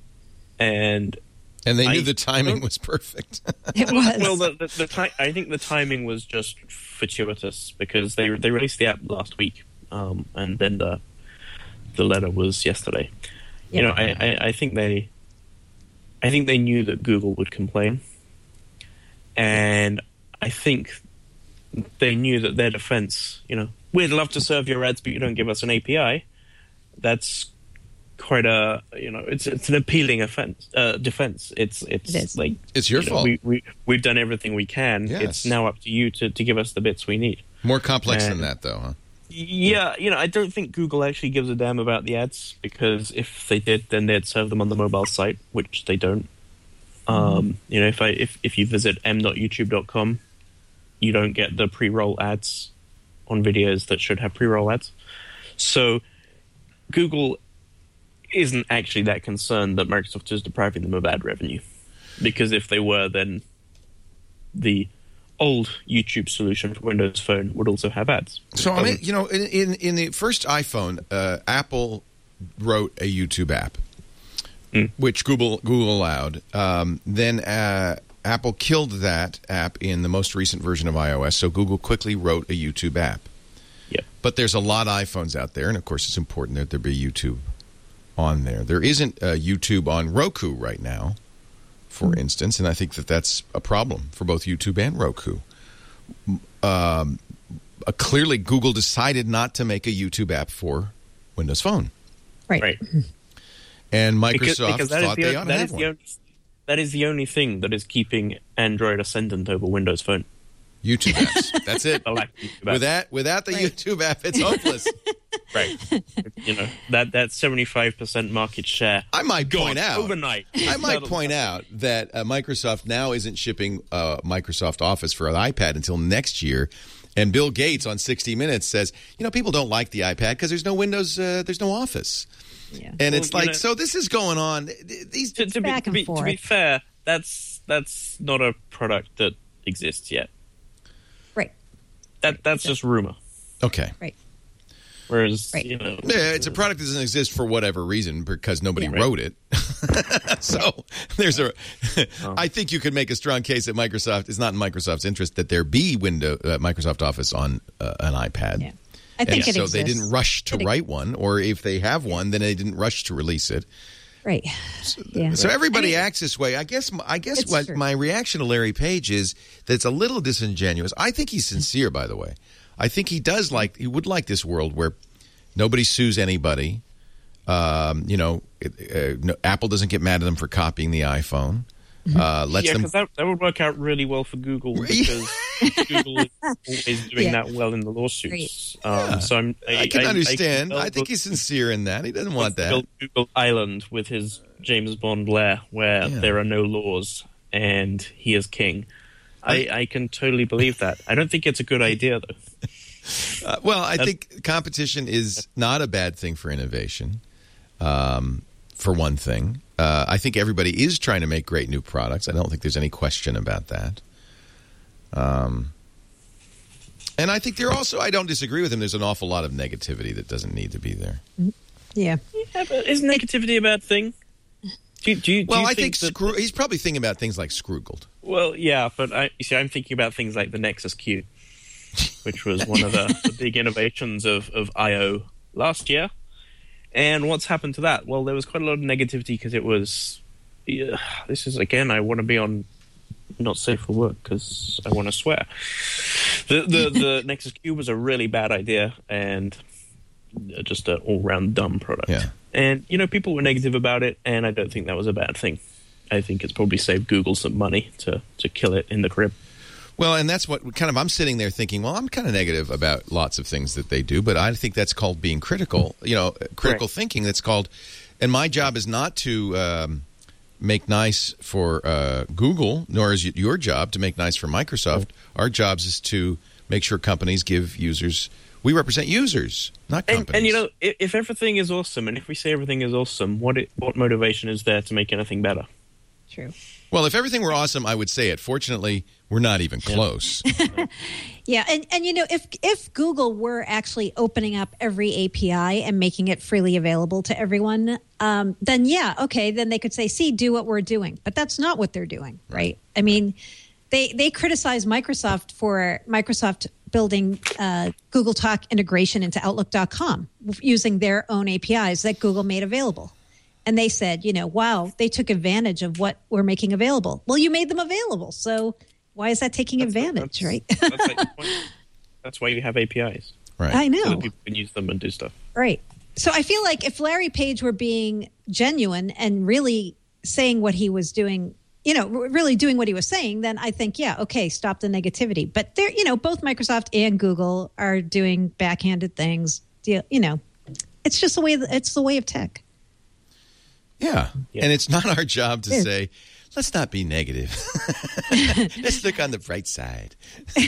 and And they knew I the timing don't- was perfect. It was. well, the, the, the ti- I think the timing was just fortuitous, because they they released the app last week, um, and then the the letter was yesterday. Yeah. You know, I, I, I think they I think they knew that Google would complain, and I think they knew that their defense, you know, we'd love to serve your ads, but you don't give us an A P I. That's quite a, you know, it's it's an appealing offense, uh, defense. It's it's It is. like It's your you know, fault. we, we we've done everything we can. Yes. It's now up to you to, to give us the bits we need. More complex And- than that, though, huh? Yeah, you know, I don't think Google actually gives a damn about the ads, because if they did, then they'd serve them on the mobile site, which they don't. Um, you know, if I if, if you visit m dot youtube dot com, you don't get the pre-roll ads on videos that should have pre-roll ads. So Google isn't actually that concerned that Microsoft is depriving them of ad revenue, because if they were, then the old YouTube solution for Windows Phone would also have ads. So, I mean, you know, in, in, in the first iPhone, uh, Apple wrote a YouTube app, Mm. which Google Google allowed. Um, then uh, Apple killed that app in the most recent version of iOS, so Google quickly wrote a YouTube app. Yeah. But there's a lot of iPhones out there, and of course it's important that there be YouTube on there. There isn't uh, YouTube on Roku right now, for Mm. instance, and I think that that's a problem for both YouTube and Roku. Um, uh, clearly, Google decided not to make a YouTube app for Windows Phone, right. Right. and Microsoft Because, because that is thought the, they o- ought to that have is the one. only that is the only thing that is keeping Android ascendant over Windows Phone. YouTube apps. That's it. The lack of YouTube app. Without without the Right. YouTube app, it's hopeless. Right. You know, that that seventy-five percent market share. I might gone point out overnight. I might That'll- point out that uh, Microsoft now isn't shipping uh, Microsoft Office for an iPad until next year, And Bill Gates on sixty minutes says, you know, people don't like the iPad because there's no Windows, uh, there's no Office. Yeah. And Well, it's you like, know- so this is going on. These To, to, be, Back to, and be, to be forth. fair, that's that's not a product that exists yet. Right. That that's just rumor. Okay. Right. Whereas, Right. you know, Yeah, it's a product that doesn't exist for whatever reason because nobody Yeah. wrote it. So there's a. I think you could make a strong case that Microsoft is not in Microsoft's interest that there be window uh, Microsoft Office on uh, an iPad. Yeah. I think and it so exists. they didn't rush to It ex- write one, or if they have one, then they didn't rush to release it. Right. Yeah. So everybody I mean, acts this way. I guess. I guess It's what true. my reaction to Larry Page is that it's a little disingenuous. I think he's sincere, by the way. I think he does like. He would like this world where nobody sues anybody. Um, you know, it, uh, no, Apple doesn't get mad at them for copying the iPhone. Uh, lets yeah, them. because that, that would work out really well for Google because Google is always doing Yeah. that well in the lawsuits. Um, so I'm, I, I can I- understand. I, I, think he's sincere in that. He doesn't want that. build Google Island with his James Bond lair, where Yeah. there are no laws and he is king. I, I can totally believe that. I don't think it's a good idea, though. Uh, well, I think competition is not a bad thing for innovation, um, for one thing. Uh, I think everybody is trying to make great new products. I don't think there's any question about that. Um, and I think there also, I don't disagree with him, there's an awful lot of negativity that doesn't need to be there. Yeah. Yeah, but is negativity a bad thing? Do, you- do, you- do Well, you I think, that, Scroo- he's probably thinking about things like Scroogled. Well, yeah, but I, you see, I'm thinking about things like the Nexus Q, which was one of the, the big innovations of, of I O last year. And what's happened to that? Well, there was quite a lot of negativity because it was. Yeah, this is again. I want to be on not safe for work because I want to swear. The the the Nexus Q was a really bad idea and just an all round dumb product. Yeah. And you know, people were negative about it, and I don't think that was a bad thing. I think it's probably saved Google some money to to kill it in the crib. Well, and that's what kind of I'm sitting there thinking, well, I'm kind of negative about lots of things that they do, but I think that's called being critical, you know, critical Correct. thinking. That's called, and my job is not to um, make nice for uh, Google, nor is it your job to make nice for Microsoft. Our jobs is to make sure companies give users, we represent users, not And, companies. and you know, if, if everything is awesome, and if we say everything is awesome, what it, what motivation is there to make anything better? True. Well, if everything were awesome, I would say it. Fortunately, we're not even close. Yeah, and, and you know, if if Google were actually opening up every A P I and making it freely available to everyone, um, then yeah, okay, then they could say, "See, do what we're doing." But that's not what they're doing, right? I mean, they they criticize Microsoft for Microsoft building uh, Google Talk integration into Outlook dot com using their own A P Is that Google made available. And they said, you know, wow, they took advantage of what we're making available. Well, you made them available, so why is that taking That's- advantage, that's- right? That's, like the point. That's why you have A P Is. Right. I So know, that people can use them and do stuff. right? So I feel like if Larry Page were being genuine and really saying what he was doing, you know, r- really doing what he was saying, then I think, yeah, okay, stop the negativity. But they're, you know, both Microsoft and Google are doing backhanded things. You know, it's just the way. It's the way of tech. Yeah. Yeah. And it's not our job to Yeah. say, let's not be negative. Let's look on the bright side.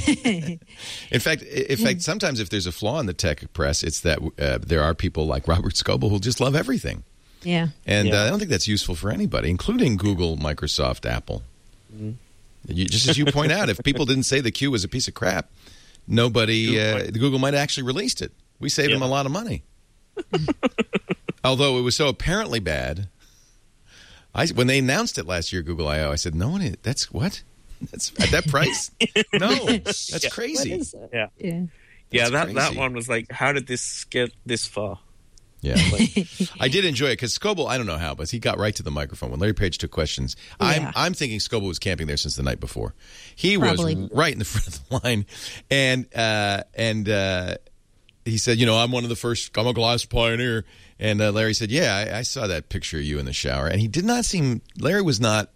in fact, in fact, sometimes if there's a flaw in the tech press, it's that uh, there are people like Robert Scoble who just love everything. Yeah. And Yeah. uh, I don't think that's useful for anybody, including Google, Microsoft, Apple. Mm-hmm. You, just as you point out, if people didn't say the Q was a piece of crap, nobody, uh, Google might have actually released it. We saved Yeah. them a lot of money. Although it was so apparently bad. I, when they announced it last year, Google I O, I said, no one, that's what? That's at that price? No, that's Yeah. crazy. What is it? Yeah. Yeah. Yeah, That's that, that crazy. one was like, how did this get this far? Yeah. I did enjoy it because Scoble, I don't know how, but he got right to the microphone. When Larry Page took questions, I'm, Yeah. I'm thinking Scoble was camping there since the night before. He Probably. was right in the front of the line. And, uh, and, uh, he said, you know, I'm one of the first, I'm a glass pioneer. And uh, Larry said, yeah, I, I saw that picture of you in the shower. And he did not seem, Larry was not.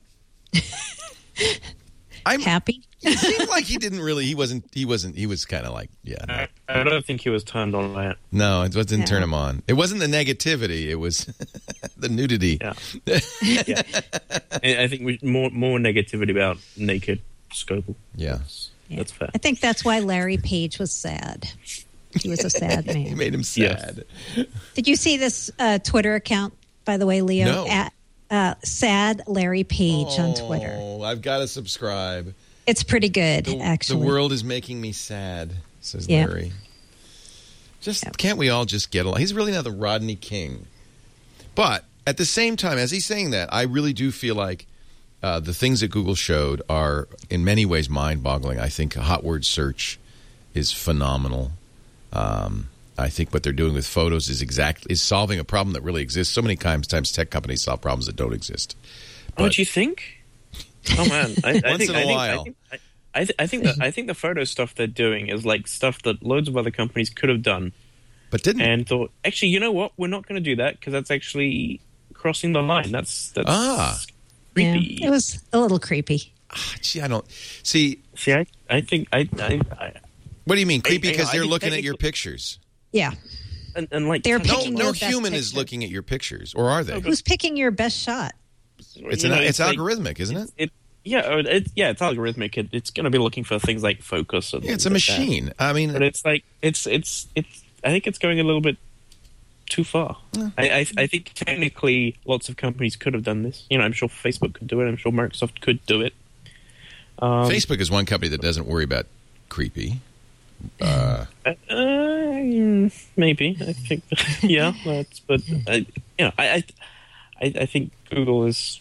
I'm Happy. It seemed like he didn't really, he wasn't, he wasn't, he was kind of like, yeah. No. I, I don't think he was turned on by it. No, it didn't No. turn him on. It wasn't the negativity. It was the nudity. Yeah. yeah. I I think we more more negativity about naked Scoble. Yeah. Yeah. That's fair. I think that's why Larry Page was sad. He was a sad man. He made him sad. Yes. Did you see this uh, Twitter account, by the way, Leo? No. At uh, Sad Larry Page oh, on Twitter. Oh, I've got to subscribe. It's pretty good, The, actually. the world is making me sad, says Yeah. Larry. Just Yeah. can't we all just get along? He's really not the Rodney King. But at the same time, as he's saying that, I really do feel like uh, the things that Google showed are in many ways mind-boggling. I think hot word search is phenomenal. Um, I think what they're doing with photos is exact is solving a problem that really exists. So many times, times tech companies solve problems that don't exist. Oh, do you think? Oh man, I, I Once think, in a I think, while. I think, I, I, th- I think that I think the photo stuff they're doing is like stuff that loads of other companies could have done, But didn't and thought, actually, you know what? We're not going to do that because that's actually crossing the line. That's that's Ah. creepy. Yeah, it was a little creepy. Ah, gee, I don't see. See, I, I think I, I, I What do you mean creepy? I- I- Because I they're think looking at your technically- pictures. Yeah. and, and like They're No, picking no your best human is picture. looking at your pictures, or are they? Who's picking your best shot? It's you an, know, it's, like- algorithmic, isn't it? It, yeah, uh, it, yeah, it's algorithmic. It, it's going to be looking for things like focus. And Yeah, it's a things like that. machine. I mean, But it's like it's it's it's. I think it's going a little bit too far. I, I I think technically lots of companies could have done this. You know, I'm sure Facebook could do it. I'm sure Microsoft could do it. Um, Facebook is one company that doesn't worry about creepy. Uh, uh, maybe I think yeah, that's but I, you know I, I I think Google is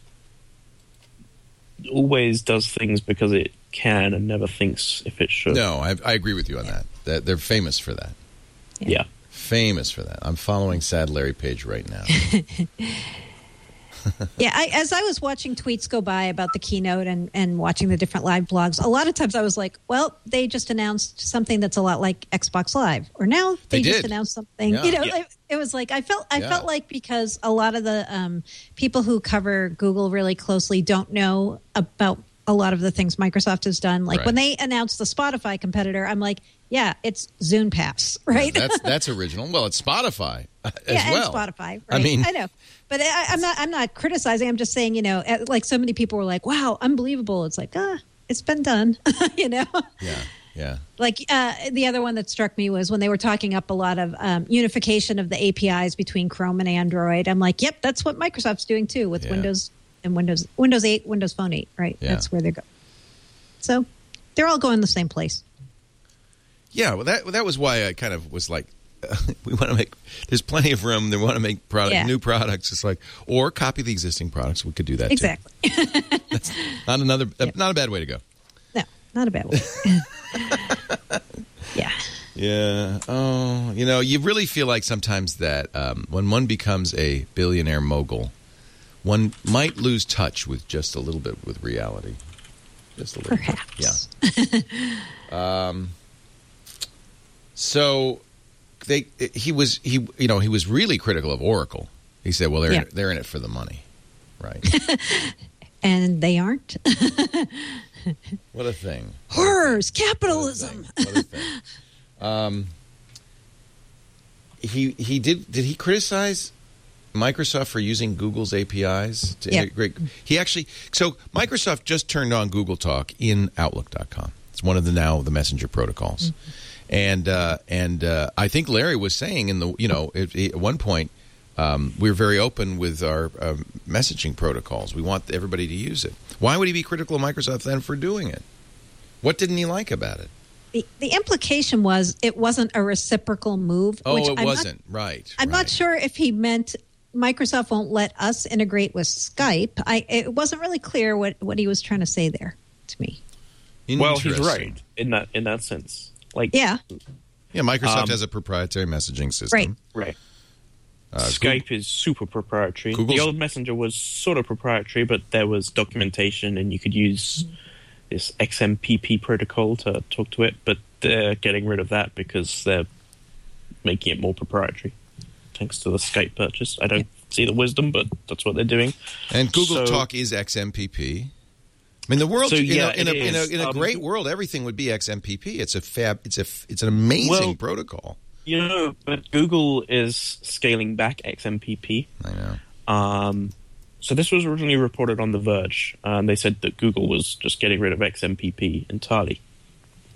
always does things because it can and never thinks if it should. no, I, I agree with you on that. That they're famous for that. Yeah. Famous for that. I'm following Sad Larry Page right now. Yeah, I, as I was watching tweets go by about the keynote and, and watching the different live blogs, a lot of times I was like, well, they just announced something that's a lot like Xbox Live. Or now they, They just did. announced something. Yeah. You know, Yeah. like, it was like I felt I Yeah. felt like because a lot of the um, people who cover Google really closely don't know about a lot of the things Microsoft has done. Like Right. when they announced the Spotify competitor, I'm like, yeah, it's Zune Pass, right? That's that's original. Well, it's Spotify as yeah, well. and Spotify. Right? I mean, I know, but I, I'm not. I'm not criticizing. I'm just saying, you know, uh, like so many people were like, "Wow, unbelievable!" It's like, ah, it's been done. You know, yeah, yeah. like uh, the other one that struck me was when they were talking up a lot of um, unification of the A P Is between Chrome and Android. I'm like, yep, that's what Microsoft's doing too with Yeah. Windows and Windows Windows eight, Windows Phone eight. Right, Yeah. that's where they're going. So they're all going the same place. Yeah, well, that that was why I kind of was like, we want to make. There's plenty of room. They want to make product, Yeah. new products. It's like, or copy the existing products. We could do that too. Exactly. That's not another, uh, not a bad way to go. No, not a bad way. Yeah. Yeah. Oh, you know, you really feel like sometimes that um, when one becomes a billionaire mogul, one might lose touch with just a little bit with reality. Just a little Perhaps. bit. Yeah. um, so they he was he you know he was really critical of Oracle. He said, "Well, they're Yeah. in, they're in it for the money, right?" And they aren't. What a thing! Horrors, What a capitalism. thing. What a thing. Um, he he did did he criticize Microsoft for using Google's A P Is to Yeah. integrate? He actually so Microsoft just turned on Google Talk in Outlook dot com. It's one of the now the messenger protocols, mm-hmm. and uh, and uh, I think Larry was saying in the you know it, it, at one point um, we're very open with our um, messaging protocols. We want everybody to use it. Why would he be critical of Microsoft then for doing it? What didn't he like about it? The, the implication was it wasn't a reciprocal move. Oh, which it I'm wasn't. Not, right. I'm right. not sure if he meant Microsoft won't let us integrate with Skype. I It wasn't really clear what, what he was trying to say there to me. Well, he's Interesting. right in that in that sense. Like Yeah, Yeah, Microsoft Um, has a proprietary messaging system. right. right. Uh, Skype is super proprietary. Google's- The old Messenger was sort of proprietary, but there was documentation, and you could use this X M P P protocol to talk to it. But they're getting rid of that because they're making it more proprietary, thanks to the Skype purchase. I don't see the wisdom, but that's what they're doing. And Google So- Talk is X M P P. I mean, the world So, in, yeah, a, in, a, it in, a, is. in a Um, great world, everything would be X M P P. It's a fab. It's a. It's an amazing Well- protocol. You know, but Google is scaling back X M P P. I know. Um, so this was originally reported on The Verge, and they said that Google was just getting rid of X M P P entirely.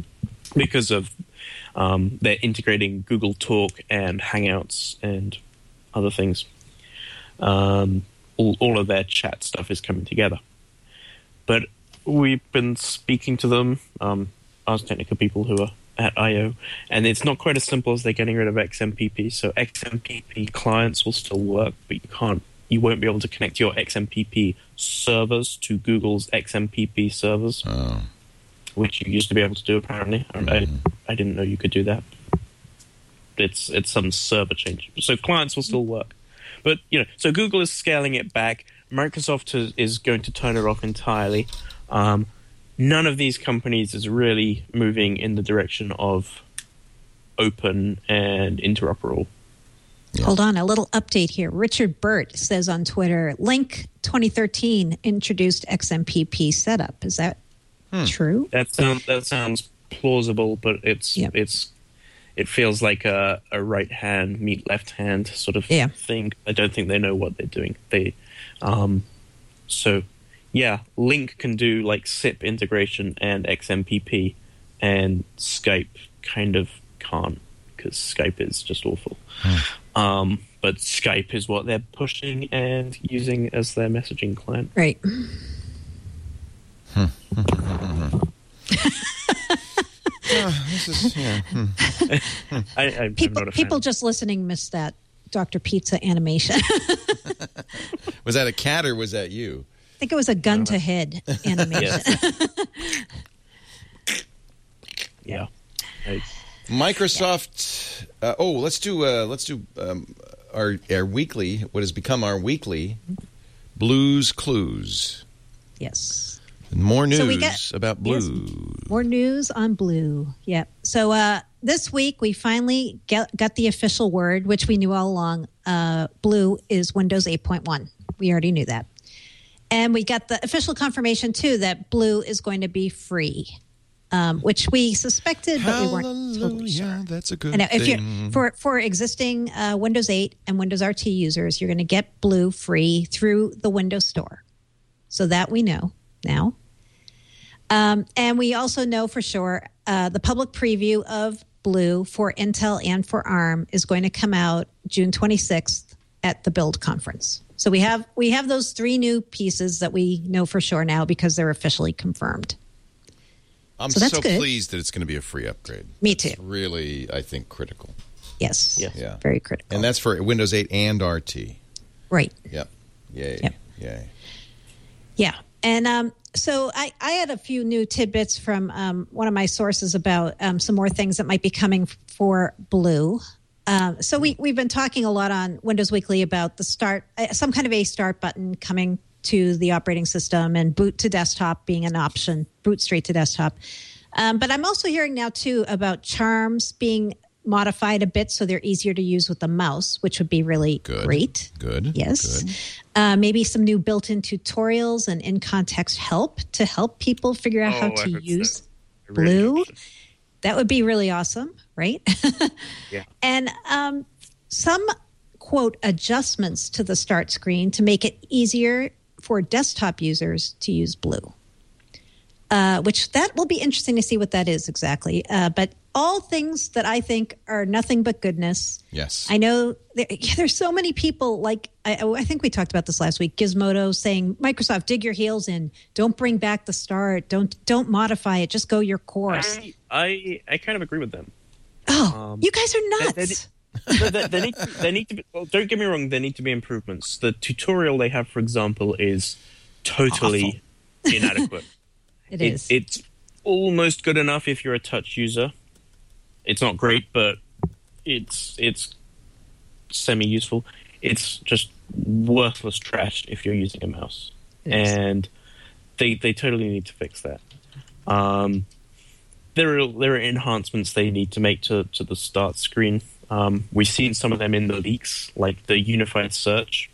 because of um, they're integrating Google Talk and Hangouts and other things. Um, all, all of their chat stuff is coming together. But we've been speaking to them, um, Ars Technica people who are at I O, and it's not quite as simple as they're getting rid of X M P P. So X M P P clients will still work, but you can't, you won't be able to connect your X M P P servers to Google's X M P P servers, Oh. which you used to be able to do apparently. Mm-hmm. I, I didn't know you could do that. It's it's some server change. So clients will still work. But, you know, so Google is scaling it back. Microsoft is, is going to turn it off entirely. Um, none of these companies is really moving in the direction of open and interoperable. Yeah. Hold on, a little update here. Richard Burt says on Twitter, Link twenty thirteen introduced X M P P setup. Is that Hmm. true? That sounds that sounds plausible, but it's Yep. it's it feels like a, a right hand meet left hand sort of Yeah. thing. I don't think they know what they're doing. They um so yeah, Link can do like S I P integration and X M P P, and Skype kind of can't because Skype is just awful. Um, but Skype is what they're pushing and using as their messaging client. Right. Oh, this is, yeah. hmm. I, I, I'm People, not a people fan. just listening missed that Doctor Pizza animation. I Was that a cat or was that you? think it was a gun to head animation. Yeah. I, Microsoft. Uh, oh, let's do. Uh, let's do um, our our weekly. What has become our weekly Blues Clues. Yes. More news So we get- about yes. blues. More news on Blue. Yep. So uh, this week we finally get, got the official word, which we knew all along. Uh, Blue is Windows eight point one. We already knew that. And we got the official confirmation, too, that Blue is going to be free, um, which we suspected, but we weren't totally sure. Hallelujah, that's a good I know, if you're thing. for for existing uh, Windows eight and Windows R T users, you're going to get Blue free through the Windows Store. So that we know now. Um, and we also know for sure uh, the public preview of Blue for Intel and for ARM is going to come out June twenty-sixth at the Build conference. So we have we have those three new pieces that we know for sure now because they're officially confirmed. I'm so that's so good. pleased that it's going to be a free upgrade. Me too. It's really, I think, critical. Yes. Yes. Yeah. Very critical. And that's for Windows eight and R T. right. Yep. Yay. Yep. Yay. Yeah. And um, so I, I had a few new tidbits from um, one of my sources about um, some more things that might be coming for Blue. Um, so we, we've been talking a lot on Windows Weekly about the start, uh, some kind of a start button coming to the operating system and boot to desktop being an option, boot straight to desktop. Um, but I'm also hearing now, too, about charms being modified a bit so they're easier to use with the mouse, which would be really Good. great. Good. Yes. Good. Uh, maybe some new built-in tutorials and in-context help to help people figure out Oh, how I to hope so. use I really Blue. hope so. That would be really awesome, right? Yeah. And um, some, quote, adjustments to the start screen to make it easier for desktop users to use Blue, uh, which that will be interesting to see what that is exactly. Uh, but all things that I think are nothing but goodness. Yes. I know there, there's so many people like, I, I think we talked about this last week, Gizmodo saying, Microsoft, dig your heels in. Don't bring back the start. Don't don't modify it. Just go your course. I, I I kind of agree with them. Oh, Um, you guys are they- nuts. they- there, there, need to, there need to be. Well, don't get me wrong. There need to be improvements. The tutorial they have, for example, is totally inadequate. It It- is. It's almost good enough if you're a touch user. It's not great, but it's it's semi useful. It's just worthless trash if you're using a mouse, Yes. and they they totally need to fix that. Um, there are there are enhancements they need to make to, to the start screen. Um, we've seen some of them in the leaks, like the unified search,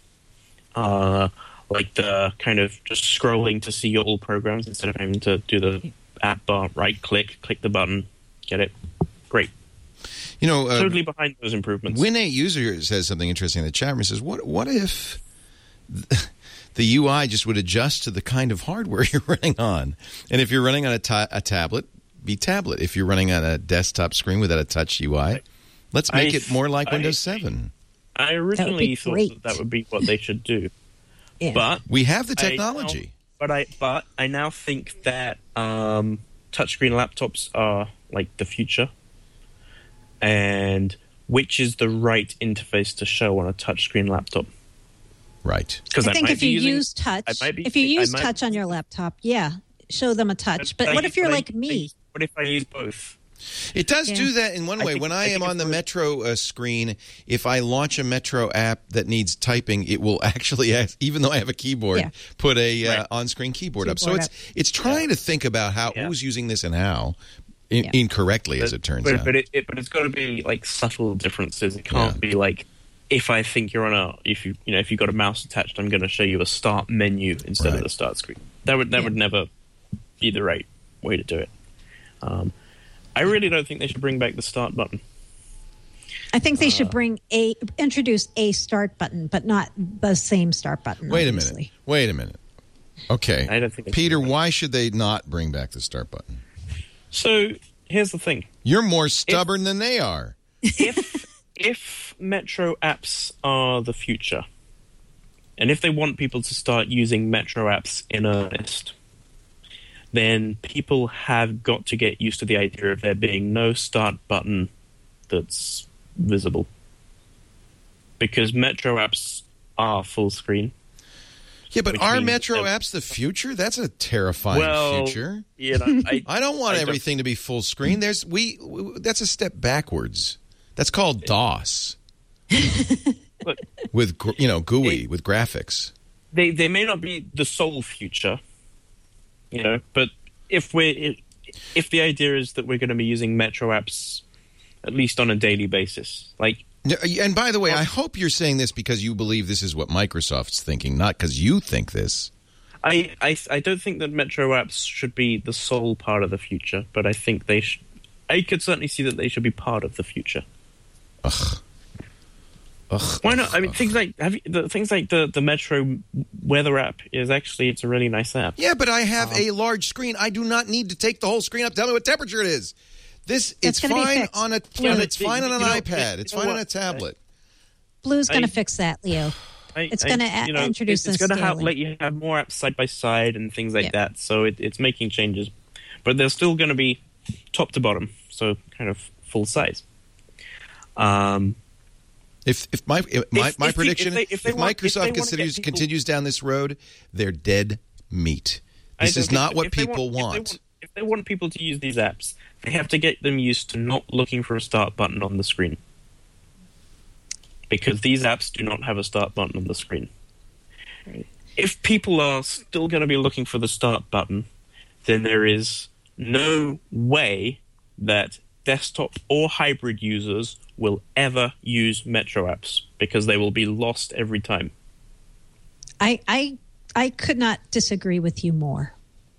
uh, like the kind of just scrolling to see your all programs instead of having to do the app bar, right click, click the button, get it. Great. You know, uh, Totally behind those improvements. Win eight user says something interesting in the chat room. He says, "What what if the U I just would adjust to the kind of hardware you're running on? And if you're running on a, ta- a tablet, be tablet if you're running on a desktop screen without a touch U I. Let's make I, it more like I, Windows seven. I originally thought great. that, that would be what they should do. Yeah. But We have the I technology. now, but I but I now think that um, touchscreen laptops are like the future, and which is the right interface to show on a touchscreen laptop. Right. Because I I think might if be you using, use touch, I might be, if you I use might- touch on your laptop, yeah, show them a touch. But I- what if you're but I- like me? I- What if I use both? It does Yeah. do that in one I way. think- when I, I am think on it's the worth- Metro uh, screen, if I launch a Metro app that needs typing, it will actually, ask, even though I have a keyboard, Yeah. put a uh, Right. on-screen keyboard, up. So Keyboard it's up. it's trying to think about how Yeah. who's using this and how, in, Yeah. incorrectly as it turns but, out. But it, it but it's got to be like subtle differences. It can't Yeah. be like if I think you're on a if you you know if you've got a mouse attached, I'm going to show you a start menu instead Right. of the start screen. That would that Yeah. would never be the right way to do it. Um, I really don't think they should bring back the start button. I think they Uh, should bring a introduce a start button, but not the same start button. Wait a obviously. minute. Wait a minute. Okay. I don't think they Peter, should. why should they not bring back the start button? So here's the thing: You're more stubborn than they are. if if Metro apps are the future, and if they want people to start using Metro apps in earnest, then people have got to get used to the idea of there being no start button that's visible. Because Metro apps are full screen. Yeah, but Which are means Metro that- apps the future? That's a terrifying Well, future. You know, I, I don't want I don't- everything to be full screen. There's we, we that's a step backwards. That's called DOS look, with gr- you know G U I It- with graphics. they they may not be the sole future, you know, but if we're if, if the idea is that we're going to be using Metro apps at least on a daily basis, like No, And by the way, I hope you're saying this because you believe this is what Microsoft's thinking, not because you think this. I, I I don't think that Metro apps should be the sole part of the future, but I think they should. I could certainly see that they should be part of the future. Ugh. Ugh. Why not? I mean, things like have you, the things like the the Metro weather app is actually it's a really nice app. Yeah, but I have a large screen. I do not need to take the whole screen up. Tell me what temperature it is. This That's it's gonna be fine fixed. on a Yeah, it's but fine you- on an you know, iPad. you It's know fine on what? a tablet. Blue's going I- to fix that, Leo. I, It's I- gonna a- you know, introduce it's, it's this going to have, daily. let you have more apps side by side and things like Yeah. that. So it, it's making changes, but they're still going to be top to bottom, so kind of full size. Um, If if my if my, If- my if the- prediction, if they- if they if want- if they Microsoft wanna get continues people- continues down this road, they're dead meat. I This don't is think- not what if they people if they want. If they want people to use these apps, they have to get them used to not looking for a start button on the screen. Because these apps do not have a start button on the screen. If people are still going to be looking for the start button, then there is no way that desktop or hybrid users will ever use Metro apps because they will be lost every time. I, I, I could not disagree with you more.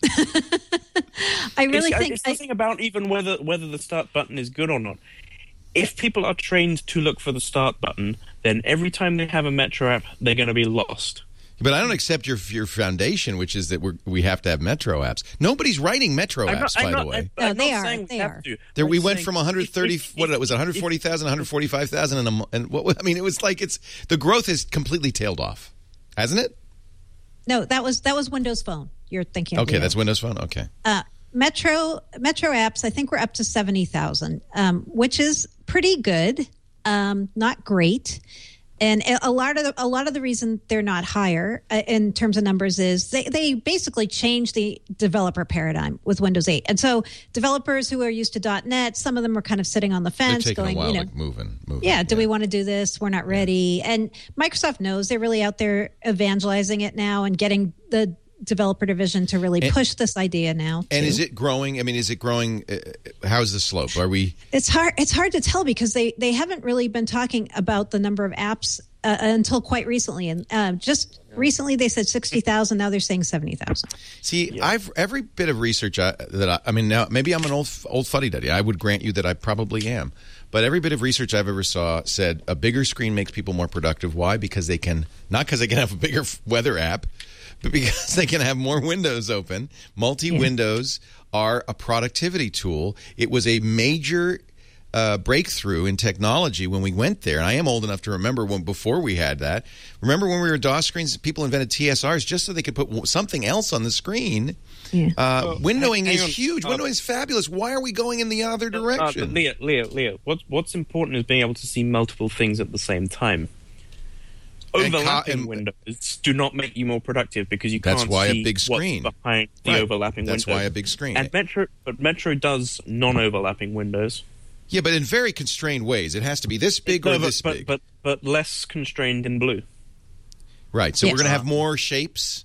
I really it's, think it's I, nothing about even whether whether the start button is good or not. If people are trained to look for the start button, then every time they have a Metro app, they're going to be lost. But I don't accept your your foundation, which is that we we have to have Metro apps. Nobody's writing Metro I'm apps, not- I'm by not- the way. I'm- No, I'm they not are, saying we they have are. to. There, I'm we went saying from one hundred thirty. if- if- What was it? one hundred forty thousand, one hundred forty-five thousand, and a mo- and what? I mean, it was like it's the growth has completely tailed off, hasn't it? no, that was that was Windows Phone. You're thinking. of Okay, Leo. that's Windows Phone. Okay, Uh, Metro Metro apps. I think we're up to seventy thousand, um, which is pretty good. Um, not great, and a lot of the, a lot of the reason they're not higher uh, in terms of numbers is they they basically changed the developer paradigm with Windows eight, and so developers who are used to dot net, some of them are kind of sitting on the they're fence, taking going, a while, you know, like moving, moving. yeah, do we want to do this? We're not ready. And Microsoft knows they're really out there evangelizing it now and getting the developer division to really And- push this idea now. And too. is it growing? I mean, is it growing? Uh, how's the slope? Are we? It's hard. It's hard to tell because they they haven't really been talking about the number of apps uh, until quite recently. And uh, just recently they said sixty thousand. Now they're saying seventy thousand. See, I've every bit of research I, that I, I mean, now maybe I'm an old old fuddy duddy. I would grant you that I probably am, but every bit of research I've ever saw said a bigger screen makes people more productive. Why? Because they can not because they can have a bigger weather app, but because they can have more windows open. Multi-windows yeah. are a productivity tool. It was a major uh, breakthrough in technology when we went there. And I am old enough to remember when before we had that. Remember when we were DOS screens, people invented T S Rs just so they could put something else on the screen. Yeah. Uh, well, windowing hang, hang is huge. Uh, windowing is fabulous. Why are we going in the other direction? Uh, Leo, Leo, Leo, what's, what's important is being able to see multiple things at the same time. Overlapping and, windows do not make you more productive because you that's can't why see a big screen. what's behind the right. overlapping that's window. That's why a big screen. And Metro, but Metro does non-overlapping windows. Yeah, but in very constrained ways. It has to be this big no, or but, this but, big. But, but less constrained in blue. Right, so yes. we're going to have more shapes?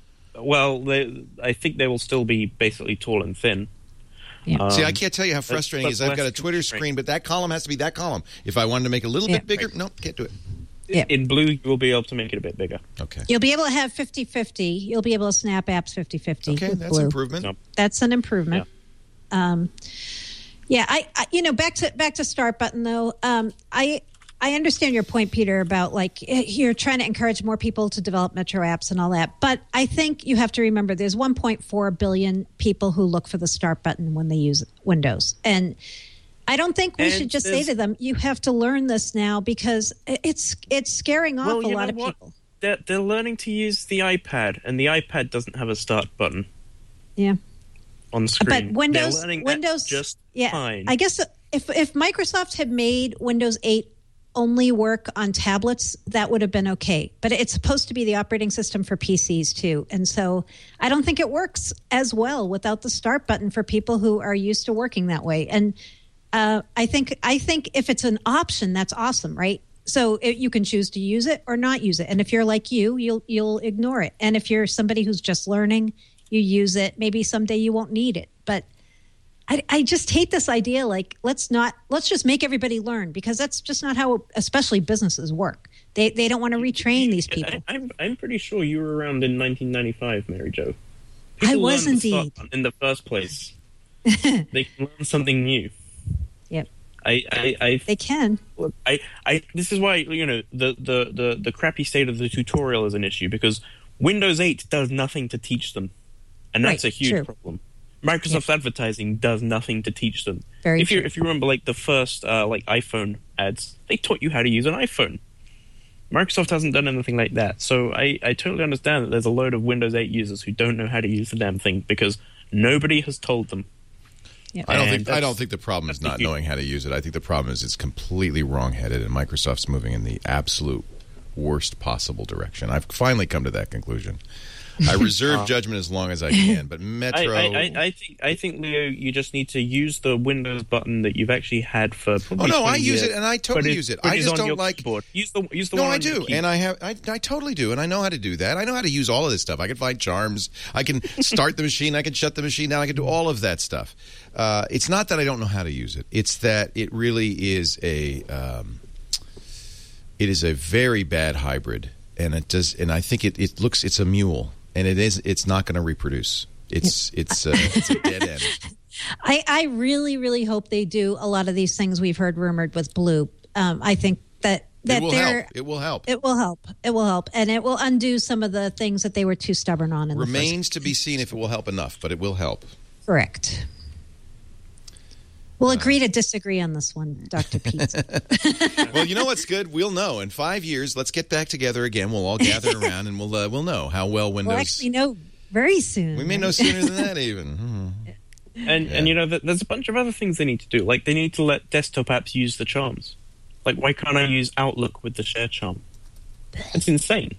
Well, they, I think they will still be basically tall and thin. Yeah. Um, See, I can't tell you how frustrating it is. I've got a Twitter constrained. screen, but that column has to be that column. If I wanted to make it a little yeah. bit bigger, right. no, can't do it. Yeah. In blue, you will be able to make it a bit bigger. Okay. You'll be able to have fifty-fifty. You'll be able to snap apps fifty-fifty. Okay, with that's blue. an improvement. Nope. That's an improvement. Yeah, um, yeah I, I, you know, back to back to Start Button though. Um, I I understand your point, Peter, about like you're trying to encourage more people to develop Metro apps and all that. But I think you have to remember there's one point four billion people who look for the Start Button when they use Windows, and I don't think we and should just say to them, "You have to learn this now," because it's it's scaring off well, a lot of what? people. They're, they're learning to use the iPad, and the iPad doesn't have a Start Button. Yeah. On screen. But Windows, They're learning Windows, that just yeah. fine. I guess if if Microsoft had made Windows eight only work on tablets, that would have been okay. But it's supposed to be the operating system for P Cs too, and so I don't think it works as well without the Start Button for people who are used to working that way. And uh, I think I think if it's an option, that's awesome, right? So it, you can choose to use it or not use it. And if you're like you, you'll you'll ignore it. And if you're somebody who's just learning, you use it. Maybe someday you won't need it. But I, I just hate this idea. Like, let's not let's just make everybody learn, because that's just not how, especially businesses, work. They they don't want to retrain these people. I, I'm I'm pretty sure you were around in nineteen ninety-five, Mary Jo. People I was learned the indeed. Start in the first place. They can learn something new. Yep. I, I, I, They can. I, I, this is why, you know, the, the, the, the crappy state of the tutorial is an issue, because Windows eight does nothing to teach them. And that's Right, a huge true. problem. Microsoft's advertising does nothing to teach them. Very if you true. if you remember, like, the first, uh, like, iPhone ads, they taught you how to use an iPhone. Microsoft hasn't done anything like that. So I, I totally understand that there's a load of Windows eight users who don't know how to use the damn thing because nobody has told them. Yep. I don't And think I that's- don't think the problem is that's not the- knowing how to use it. I think the problem is it's completely wrong-headed, and Microsoft's moving in the absolute worst possible direction. I've finally come to that conclusion. I reserve judgment as long as I can, but Metro. I, I, I, I think I think Leo, you just need to use the Windows button that you've actually had for. Oh Probably no, I twenty use years. it, and I totally Put use it. put I just on don't your like. keyboard. Use the use the No, one I on your do, keyboard. and I have. I, I totally do, and I know how to do that. I know how to use all of this stuff. I can find charms. I can start the machine. I can shut the machine down. I can do all of that stuff. Uh, it's not that I don't know how to use it. It's that it really is a. Um, it is a very bad hybrid, and it does. And I think it, it looks. It's a mule. And it is. It's not going to reproduce. It's it's uh, it's a dead end. I, I really, really hope they do a lot of these things we've heard rumored with Blue. Um, I think that that It will they're help. It will help. it will help. It will help, and it will undo some of the things that they were too stubborn on. In Remains to be seen if it will help enough, but it will help. the first. Correct. We'll agree to disagree on this one, Doctor Pete. Well, you know what's good? We'll know in five years. Let's get back together again. We'll all gather around, and we'll uh, we'll know how well Windows. We'll actually know very soon. We may know sooner than that, even. Hmm. And Yeah. and you know, th- there's a bunch of other things they need to do. Like they need to let desktop apps use the charms. Like why can't I use Outlook with the share charm? It's insane.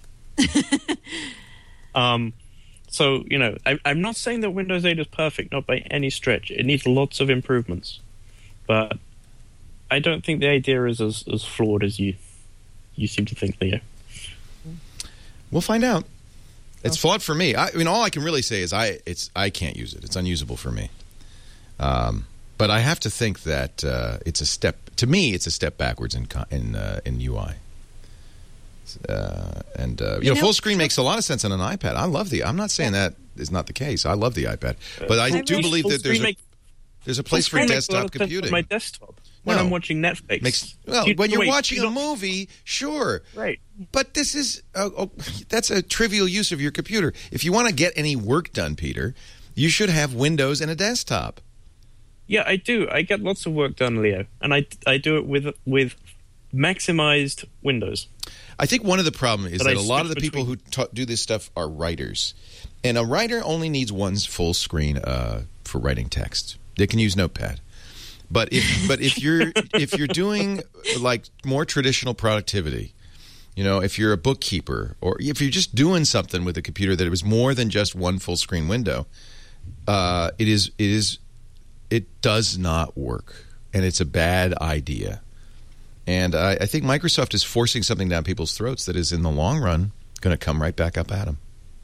um, so you know, I, I'm not saying that Windows eight is perfect, not by any stretch. It needs lots of improvements, but I don't think the idea is as, as flawed as you you seem to think, Leo. We'll find out. It's flawed for me. I, I mean, all I can really say is I it's I can't use it. It's unusable for me. Um, but I have to think that uh, it's a step. To me, it's a step backwards in co- in uh, in U I. Uh, and uh, you, You know, know, full screen makes a lot of sense on an iPad. I love the. I'm not saying that is not the case. I love the iPad, but I I do really- believe Full that there's screen a make- there's a full place for screen makes a lot desktop of sense on computing. my desktop. when No. I'm watching Netflix. Makes, well, You- when you're wait, watching you a don't- movie, sure. Right. But this is uh, oh, that's a trivial use of your computer. If you want to get any work done, Peter, you should have Windows and a desktop. Yeah, I do. I get lots of work done, Leo, and I, I do it with with maximized Windows. I think one of the problems is But that I a lot of the switch people who ta do this stuff are writers. And a writer only needs one full screen uh, for writing text. They can use Notepad. But if but if you're if you're doing like more traditional productivity, you know, if you're a bookkeeper or if you're just doing something with a computer that it was more than just one full screen window, uh, it is it is it does not work, and it's a bad idea. And I, I think Microsoft is forcing something down people's throats that is, in the long run, going to come right back up at them.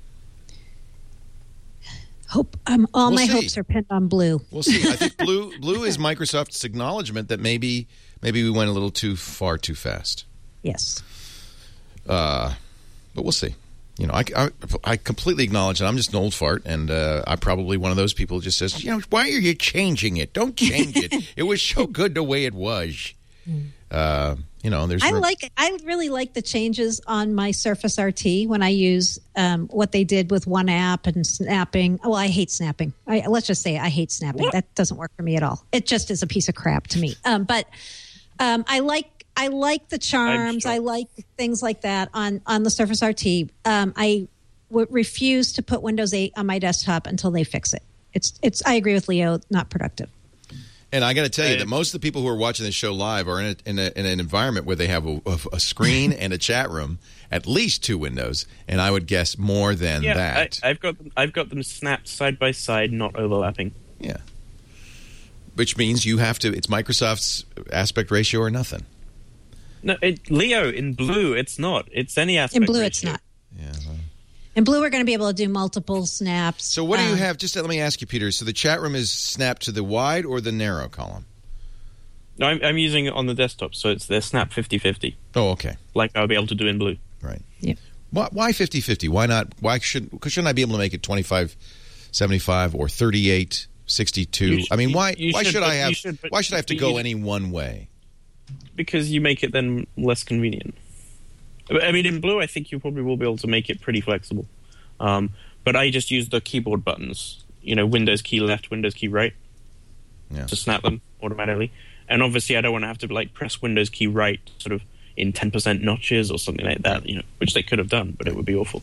Hope um, all We'll my see. hopes are pinned on blue. We'll see. I think blue blue is Microsoft's acknowledgement that maybe maybe we went a little too far too fast. Yes. Uh, but we'll see. You know, I, I, I completely acknowledge that I'm just an old fart, and uh, I'm probably one of those people who just says, you know, why are you changing it? Don't change it. It was so good the way it was. Uh, you know, there's. I room- like. I really like the changes on my Surface R T when I use um, what they did with one app and snapping. Well, I hate snapping. I, let's just say I hate snapping. What? That doesn't work for me at all. It just is a piece of crap to me. Um, but um, I like. I like the charms. sure. I like things like that on on the Surface R T. Um, I w- refuse to put Windows eight on my desktop until they fix it. It's. It's. I agree with Leo. Not productive. And I got to tell you Uh, that most of the people who are watching this show live are in, a, in, a, in an environment where they have a, a screen and a chat room, at least two windows, and I would guess more than Yeah, that. I, I've got them, I've got them snapped side by side, not overlapping. Yeah. Which means you have to, it's Microsoft's aspect ratio or nothing. No, it, Leo in blue, it's not. It's any aspect. In blue, ratio. it's not. Yeah. Well. In blue, we're going to be able to do multiple snaps. So what do you Um, have? Just let me ask you, Peter. So the chat room is snapped to the wide or the narrow column? No, I'm, I'm using it on the desktop, so it's they're snap fifty-fifty, Oh, okay. like I'll be able to do in blue. Right. Yeah. Why, why fifty-fifty? Why not? Why should, shouldn't I be able to make it twenty-five seventy-five or thirty-eight sixty-two? You sh- I mean, why you why should, should but I you have should, but why should I have to you- go any one way? Because you make it then less convenient. I mean, in blue, I think you probably will be able to make it pretty flexible. Um, but I just use the keyboard buttons, you know, Windows key left, Windows key right, Yeah. to snap them automatically. And obviously, I don't want to have to like press Windows key right, sort of in ten percent notches or something like that, you know, which they could have done, but it would be awful.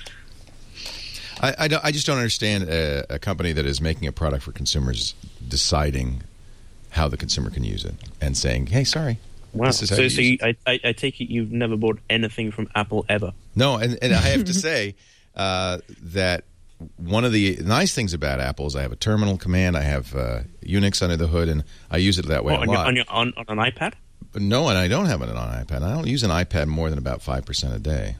I, I, don't- I just don't understand a, a company that is making a product for consumers deciding how the consumer can use it and saying, "Hey, sorry, Wow. this is how So, you so use you, it." I, I, I take it you've never bought anything from Apple ever. No, and, and I have to say uh, that one of the nice things about Apple is I have a terminal command, I have uh, Unix under the hood, and I use it that way What, a on, your, lot. on, your, on, on an iPad? But no, and I don't have it on iPad. I don't use an iPad more than about five percent a day.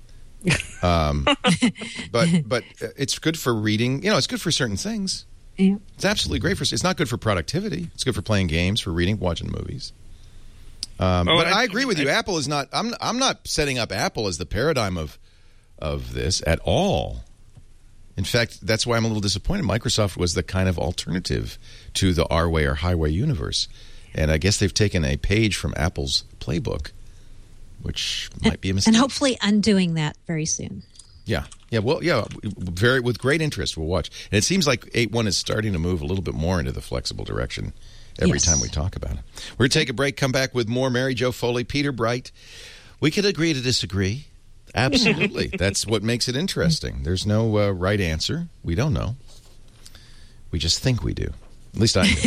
Um, but but it's good for reading. You know, it's good for certain things. Yeah. It's absolutely great for. It's not good for productivity. It's good for playing games, for reading, watching movies. Um, Oh, but I, I- agree with you. I- Apple is not. I'm. I'm not setting up Apple as the paradigm of of this at all. In fact, that's why I'm a little disappointed. Microsoft was the kind of alternative to the our way or highway universe, and I guess they've taken a page from Apple's playbook, which might be a mistake. And hopefully undoing that very soon. Yeah, yeah, well, yeah, very with great interest. We'll watch, and it seems like eight one is starting to move a little bit more into the flexible direction every Yes. time we talk about it. We're going to take a break. Come back with more. Mary Jo Foley, Peter Bright. We could agree to disagree. Absolutely, that's what makes it interesting. There's no uh, right answer. We don't know. We just think we do. At least I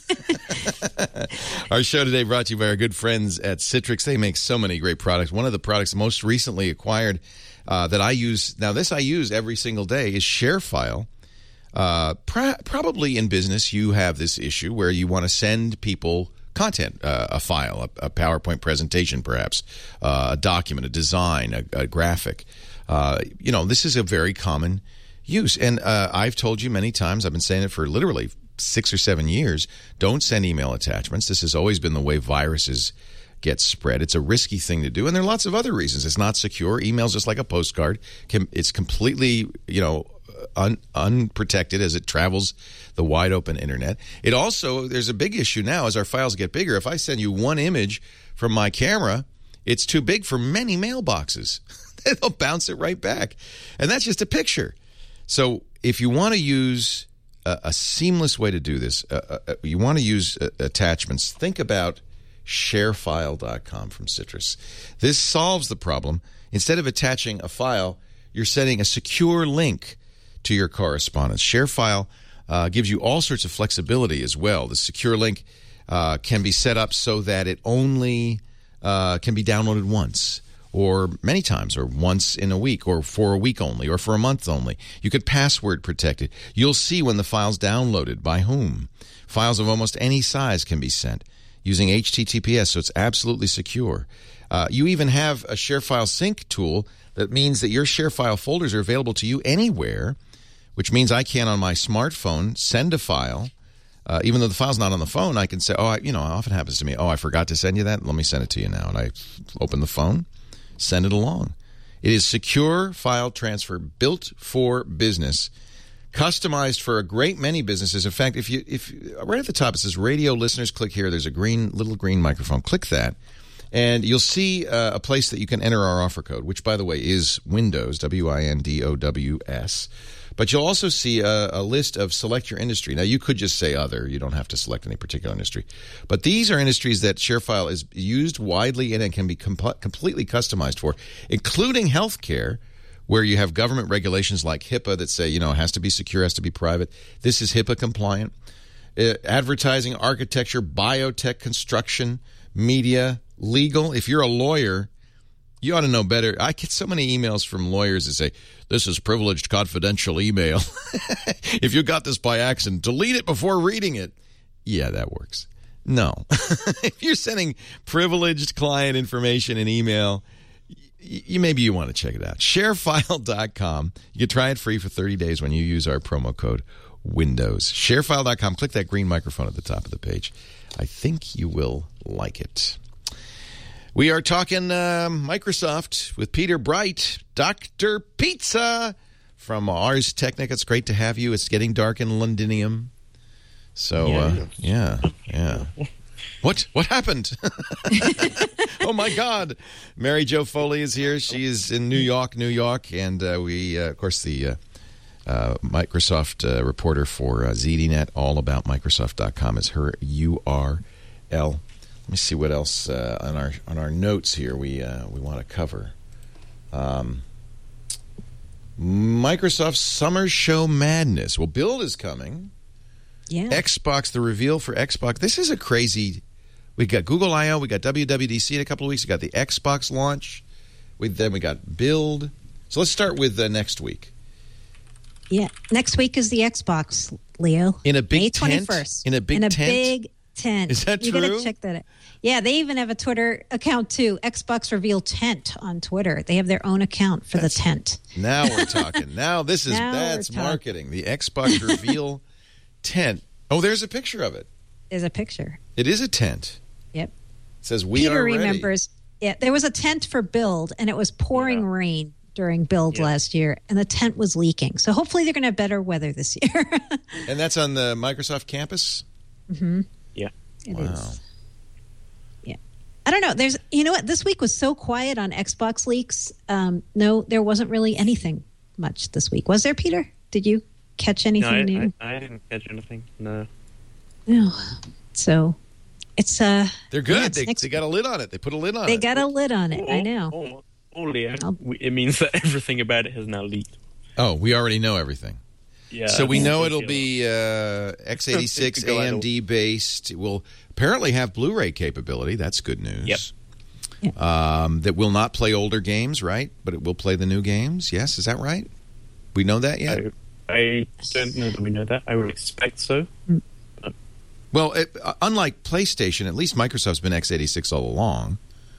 do. Our show today brought to you by our good friends at Citrix. They make so many great products. One of the products most recently acquired uh, that I use, now this I use every single day, is ShareFile. Uh, pr- probably in business you have this issue where you want to send people content, uh, a file, a, a PowerPoint presentation perhaps, uh, a document, a design, a, a graphic. Uh, you know, this is a very common use. And uh, I've told you many times, I've been saying it for literally six or seven years, don't send email attachments. This has always been the way viruses get spread. It's a risky thing to do, and there are lots of other reasons. It's not secure. Email's just like a postcard. Can, it's completely, you know, un, unprotected as it travels the wide open internet. It also, there's a big issue now as our files get bigger. If I send you one image from my camera, it's too big for many mailboxes. They'll bounce it right back. And that's just a picture. So if you want to use a, a seamless way to do this, uh, uh, you want to use uh, attachments, think about sharefile dot com from Citrus. This solves the problem. Instead of attaching a file, you're sending a secure link to your correspondence. ShareFile uh, gives you all sorts of flexibility as well. The secure link uh, can be set up so that it only uh, can be downloaded once, or many times, or once in a week, or for a week only, or for a month only. You could password protect it. You'll see when the file's downloaded, by whom. Files of almost any size can be sent using H T T P S, so it's absolutely secure. Uh, you even have a ShareFile sync tool that means that your ShareFile folders are available to you anywhere, which means I can, on my smartphone, send a file. Uh, even though the file's not on the phone, I can say, oh, I, you know, it often happens to me, oh, I forgot to send you that. Let me send it to you now. And I open the phone, send it along. It is secure file transfer built for business, customized for a great many businesses. In fact, if you if right at the top it says radio listeners, click here. There's a green little green microphone. Click that, and you'll see uh, a place that you can enter our offer code, which, by the way, is Windows, W I N D O W S. But you'll also see a, a list of select your industry. Now, you could just say other. You don't have to select any particular industry. But these are industries that ShareFile is used widely in and can be com- completely customized for, including healthcare, where you have government regulations like HIPAA that say, you know, it has to be secure, has to be private. This is HIPAA compliant. Uh, advertising, architecture, biotech, construction, media, legal. If you're a lawyer, you ought to know better. I get so many emails from lawyers that say, this is privileged confidential email. If you got this by accident, delete it before reading it. Yeah, that works. No. If you're sending privileged client information in email, you, maybe you want to check it out. Sharefile dot com. You can try it free for thirty days when you use our promo code Windows. Sharefile dot com. Click that green microphone at the top of the page. I think you will like it. We are talking uh, Microsoft with Peter Bright, Doctor Pizza from Ars Technica. It's great to have you. It's getting dark in Londinium. So, yeah, uh, yeah, yeah. What? What happened? Oh, my God. Mary Jo Foley is here. She is in New York, New York. And uh, we, uh, of course, the uh, uh, Microsoft uh, reporter for uh, ZDNet, all about Microsoft dot com is her U R L. Let me see what else uh, on our on our notes here we uh, we want to cover. Um, Microsoft Summer Show Madness. Well, Build is coming. Yeah. Xbox, the reveal for Xbox. This is a crazy. We got Google I O. We got W W D C in a couple of weeks. We got the Xbox launch. We then we got Build. So let's start with uh, next week. Yeah, next week is the Xbox, Leo. In a big May tent. twenty-first. In a big in a tent. Big tent. Is that you true? You got to check that out. Yeah, they even have a Twitter account too. Xbox Reveal Tent on Twitter. They have their own account for that's, the tent. Now we're talking. Now this is now that's marketing. The Xbox Reveal Tent. Oh, there's a picture of it. There's a picture. It is a tent. Yep. It says we Peter are ready. remembers. Yeah, there was a tent for Build, and it was pouring yeah. rain during Build yeah. last year, and the tent was leaking. So hopefully they're going to have better weather this year. And that's on the Microsoft campus? Mm-hmm. Yeah. It wow. is. Yeah. I don't know. There's, you know what? This week was so quiet on Xbox leaks. Um, no, there wasn't really anything much this week. Was there, Peter? Did you catch anything no, I, new? I, I didn't catch anything. No. No. So it's uh. They're good. Yeah, they, next, they got a lid on it. They put a lid on they it. They got a lid on it. Oh, I know. Oh, oh, Leah. It means that everything about it has now leaked. Oh, we already know everything. Yeah. So we know it'll be uh, x eighty-six A M D based. It will apparently have Blu-ray capability. That's good news. Yep. Yep. Um, that will not play older games, right? But it will play the new games. Yes, is that right? We know that yet? I, I don't know that we know that. I would expect so. But. Well, it, uh, unlike PlayStation, at least Microsoft's been x eighty-six all along.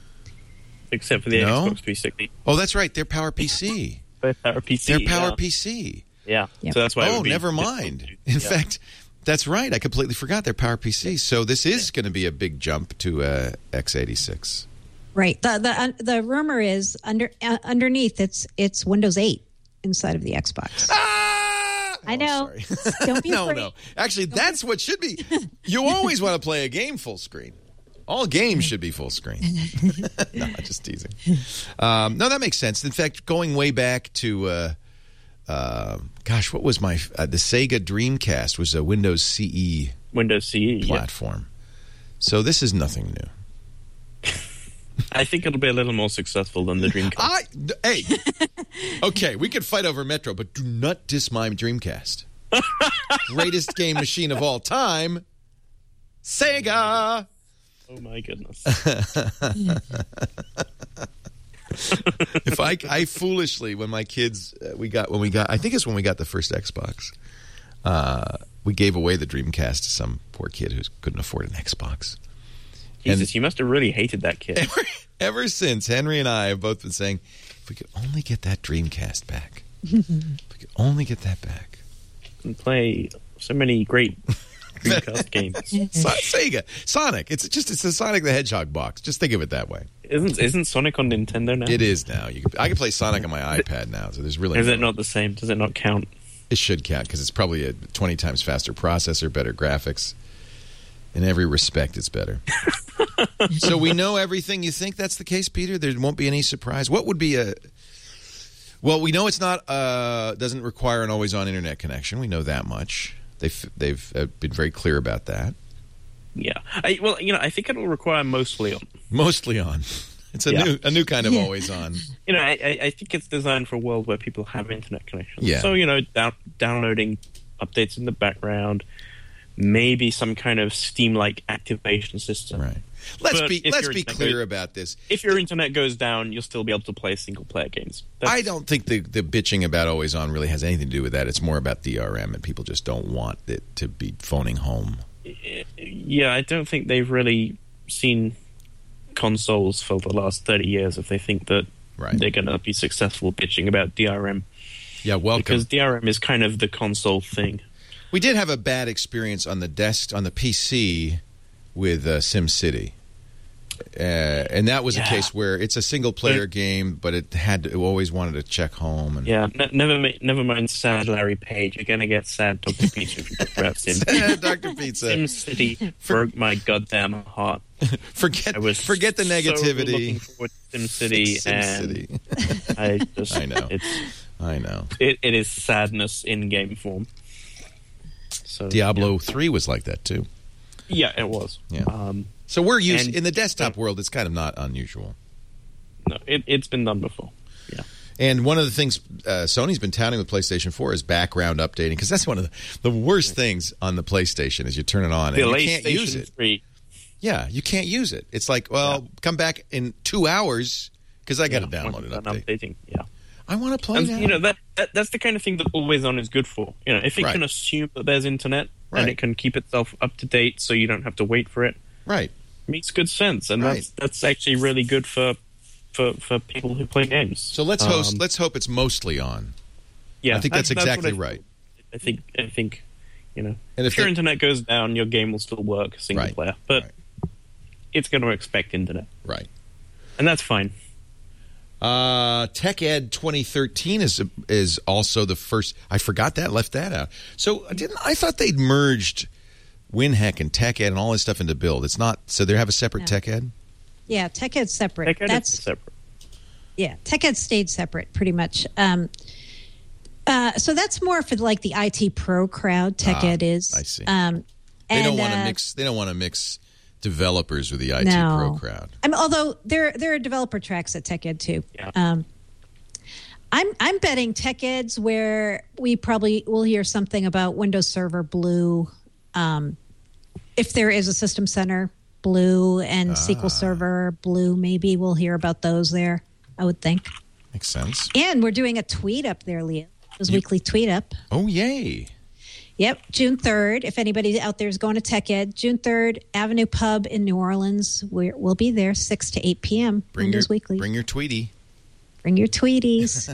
Except for the no? Xbox three sixty. Oh, that's right. They're PowerPC. They're PowerPC. They're PowerPC. Yeah. Yeah, yep. So that's why. Oh, never mind. In yeah. fact, that's right. I completely forgot they're PowerPC. So this is going to be a big jump to uh, x eighty-six. Right. The the uh, the rumor is under uh, underneath it's it's Windows eight inside of the Xbox. Ah! I know. Oh, sorry. Don't be no, afraid. no. Actually, that's what should be. You always want to play a game full screen. All games should be full screen. No, just teasing. Um, no, that makes sense. In fact, going way back to, uh, uh, gosh, what was my uh, the Sega Dreamcast was a Windows C E Windows C E platform. Yeah. So this is nothing new. I think it'll be a little more successful than the Dreamcast. I, hey, okay, we could fight over Metro, but do not diss my Dreamcast. Greatest game machine of all time, Sega. Oh my goodness! If I, I foolishly, when my kids, uh, we got when we got, I think it's when we got the first Xbox. Uh, we gave away the Dreamcast to some poor kid who couldn't afford an Xbox. Jesus, and you must have really hated that kid. Ever, ever since, Henry and I have both been saying, if we could only get that Dreamcast back. If we could only get that back. And play so many great Dreamcast games. So, Sega. Sonic. It's just it's a Sonic the Hedgehog box. Just think of it that way. Isn't isn't Sonic on Nintendo now? It is now. You can, I can play Sonic on my iPad now, so there's really Is no, it not the same? Does it not count? It should count because it's probably a twenty times faster processor, better graphics. In every respect, it's better. So we know everything. You think that's the case, Peter? There won't be any surprise. What would be a... Well, we know it's not uh, doesn't require an always-on internet connection. We know that much. They've they've uh, been very clear about that. Yeah. I, well, you know, I think it'll require mostly on. Mostly on. It's a yeah. new a new kind of yeah. always-on. You know, I, I think it's designed for a world where people have internet connections. Yeah. So, you know, down, downloading updates in the background, maybe some kind of Steam-like activation system. Right. Let's but be let's be clear goes, about this. If your internet goes down, you'll still be able to play single-player games. That's, I don't think the, the bitching about always on really has anything to do with that. It's more about D R M, and people just don't want it to be phoning home. Yeah, I don't think they've really seen consoles for the last thirty years if they think that right. they're going to be successful bitching about D R M. Yeah, welcome. Because D R M is kind of the console thing. We did have a bad experience on the desk on the P C with uh, SimCity, uh, and that was yeah. a case where it's a single-player game, but it had to, it always wanted to check home. And yeah, ne- never ma- never mind. Sad Larry Page. You're gonna get sad Doctor Pizza if you talk about Sim. Sad Doctor Pizza. SimCity broke my goddamn heart. forget I was forget the negativity. So looking forward to SimCity, SimCity. and I just I know. It's, I know. It, it is sadness in game form. So, Diablo yeah. three was like that too. Yeah, it was. Yeah. Um, so we're used and, in the desktop yeah. world. It's kind of not unusual. No, it, it's been done before. Yeah. And one of the things uh, Sony's been touting with PlayStation four is background updating, because that's one of the, the worst things on the PlayStation is you turn it on and the you can't use it. three. Yeah, you can't use it. It's like, well, yeah. come back in two hours because I got to yeah, download it. Update. Updating. Yeah. I want to play and, now. You know, that, that that's the kind of thing that Always On is good for. You know, if it right. can assume that there's internet right. and it can keep itself up to date, so you don't have to wait for it. Right, makes good sense, and right. that's that's actually really good for for, for people who play games. So let's host. Um, let's hope it's mostly on. Yeah, I think that's, that's exactly I, right. I think I think you know, and if, if your they, internet goes down, your game will still work single right. player, but right. it's going to expect internet, right? And that's fine. Uh, TechEd twenty thirteen is is also the first. I forgot that, left that out. So didn't I thought they'd merged WinHack and TechEd and all this stuff into Build. It's not. So they have a separate no. TechEd. Yeah, TechEd's separate. TechEd That's is separate. Yeah, TechEd stayed separate pretty much. Um, uh, so that's more for like the I T pro crowd. TechEd ah, is. I see. Um, they and, don't want to uh, mix. They don't want to mix developers with the I T no. pro crowd. I mean, although there there are developer tracks at TechEd too. Yeah. Um, I'm I'm betting TechEd's where we probably will hear something about Windows Server Blue, um, if there is a System Center Blue and ah. S Q L Server Blue. Maybe we'll hear about those there. I would think. Makes sense. And we're doing a tweet up there, Leo. Those you, weekly tweet up. Oh yay! Yep, June third. If anybody out there is going to TechEd, June third, Avenue Pub in New Orleans. We're, we'll be there six to eight p.m. Bring Windows your, Weekly. Bring your Tweety. Bring your Tweeties.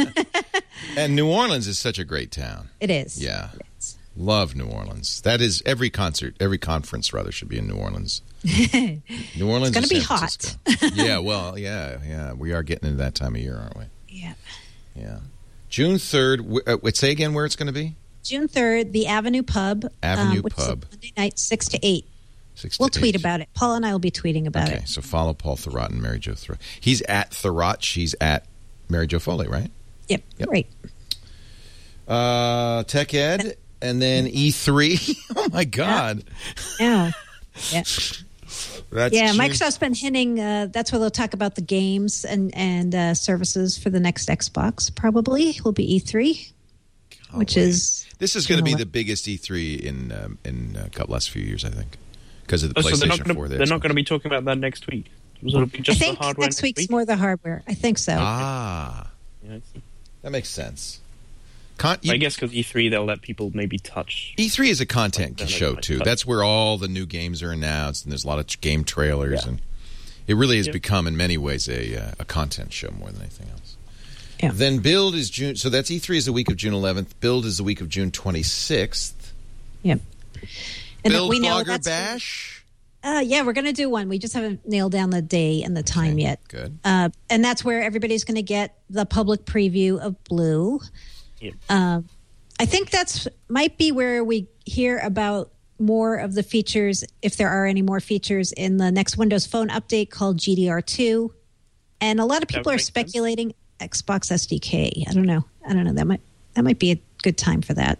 And New Orleans is such a great town. It is. Yeah. It is. Love New Orleans. That is every concert, every conference, rather, should be in New Orleans. New Orleans it's going to be San hot. Yeah, well, yeah, yeah. We are getting into that time of year, aren't we? Yeah. Yeah. June third. Uh, say again where it's going to be? June third, the Avenue Pub. Avenue um, which Pub. Is Monday night, six to eight. Six We'll to tweet eight. about it. Paul and I will be tweeting about okay, it. so follow Paul Thurrott and Mary Jo Thurrott. He's at Thurrott. She's at Mary Jo Foley, right? Yep, Yep. great. Uh, Tech Ed, and then E three. Oh, my God. Yeah. Yeah. That's Yeah, June- Microsoft's been hinting. Uh, that's where they'll talk about the games and and uh, services for the next Xbox. Probably will be E three, which Golly. is This is going to be June the biggest E three in um, in a couple last few years, I think, because of the Oh, so PlayStation they're not gonna, four. the they're not Xbox. going to be talking about that next week. So it'll be I just think the hardware next week's week? more the hardware. I think so. Ah, Yeah, I see. that makes sense. Con- I guess because E three, they'll let people maybe touch. E three is a content Like, show like, too. like- That's where all the new games are announced, and there's a lot of ch- game trailers, Yeah. and it really has Yeah. become, in many ways, a uh, a content show more than anything else. Yeah. Then Build is June. So that's E three is the week of June eleventh. Build is the week of June twenty-sixth. Yep. And Build we know Blogger that's- Bash. Uh, yeah, we're going to do one. We just haven't nailed down the day and the time Okay, yet. good. Uh, and that's where everybody's going to get the public preview of Blue. Yep. Um, I think that's might be where we hear about more of the features, if there are any more features in the next Windows Phone update called G D R two. And a lot of people would are make sense. speculating Xbox S D K. I don't know. I don't know. That might that might be a good time for that.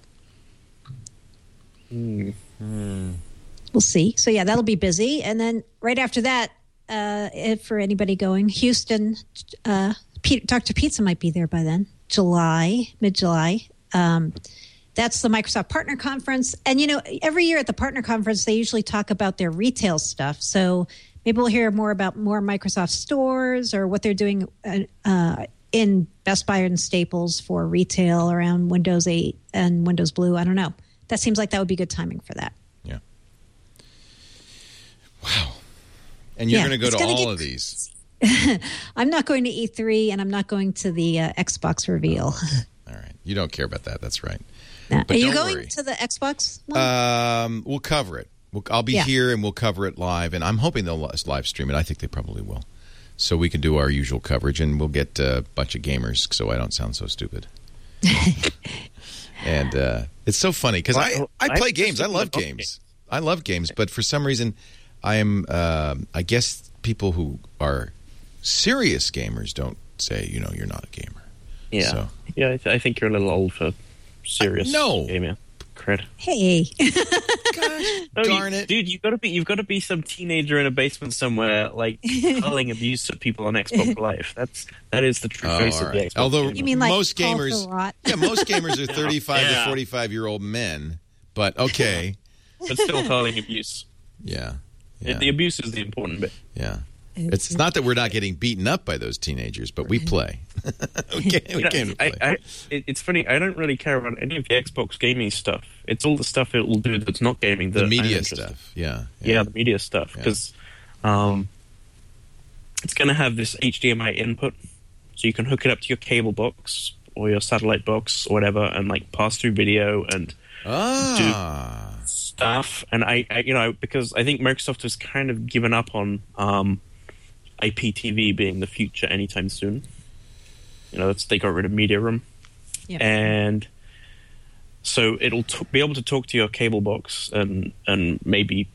We'll see. So yeah, that'll be busy. And then right after that, uh, if for anybody going, Houston, uh, Pete, Doctor Pizza might be there by then. July, mid-July. Um, that's the Microsoft Partner Conference. And, you know, every year at the Partner Conference, they usually talk about their retail stuff. So maybe we'll hear more about more Microsoft stores or what they're doing uh, uh, in Best Buy and Staples for retail around Windows eight and Windows Blue. I don't know. That seems like that would be good timing for that. Yeah. Wow. And you're Yeah, going to go it's to gonna all get of these. I'm not going to E three, and I'm not going to the uh, Xbox reveal. All right. You don't care about that. That's right. Nah. But Are you don't going worry. to the Xbox one? Um, we'll cover it. We'll, I'll be Yeah. here, and we'll cover it live. And I'm hoping they'll li- live stream it. I think they probably will. So we can do our usual coverage, and we'll get a bunch of gamers so I don't sound so stupid. And uh, it's so funny because I, Well, I I play just games. I think love I love games. games. I love games. But for some reason, I am, um I guess people who are serious gamers don't say, you know, you're not a gamer. Yeah, So- yeah. I, th- I think you're a little old for serious. no. gaming. Cred. Hey. Gosh, No, darn you, it. dude! You've got to be you've got to be some teenager in a basement somewhere, like hurling abuse at people on Xbox Live. That's that is the true Oh, face all of the right. Xbox. Although gamer. You mean like most Paul gamers, Thurrott? yeah, most gamers are thirty-five to Yeah. forty-five-year-old men. But okay, but still hurling abuse. yeah, The- yeah, The abuse is the important bit. yeah. It's not that we're not getting beaten up by those teenagers, but we play. we came, we You know, came to I, play. I, it, it's funny. I don't really care about any of the Xbox gaming stuff. It's all the stuff it will do that's not gaming. That the I'm media interested in. stuff, yeah, Yeah, the media stuff Yeah. because um, it's going to have this H D M I input, so you can hook it up to your cable box or your satellite box or whatever, and like pass through video and Ah, stuff. And I, I you know, because I think Microsoft has kind of given up on um, I P T V being the future anytime soon. You know, that's, they got rid of Media Room, Yeah. and so it'll t- be able to talk to your cable box and and maybe.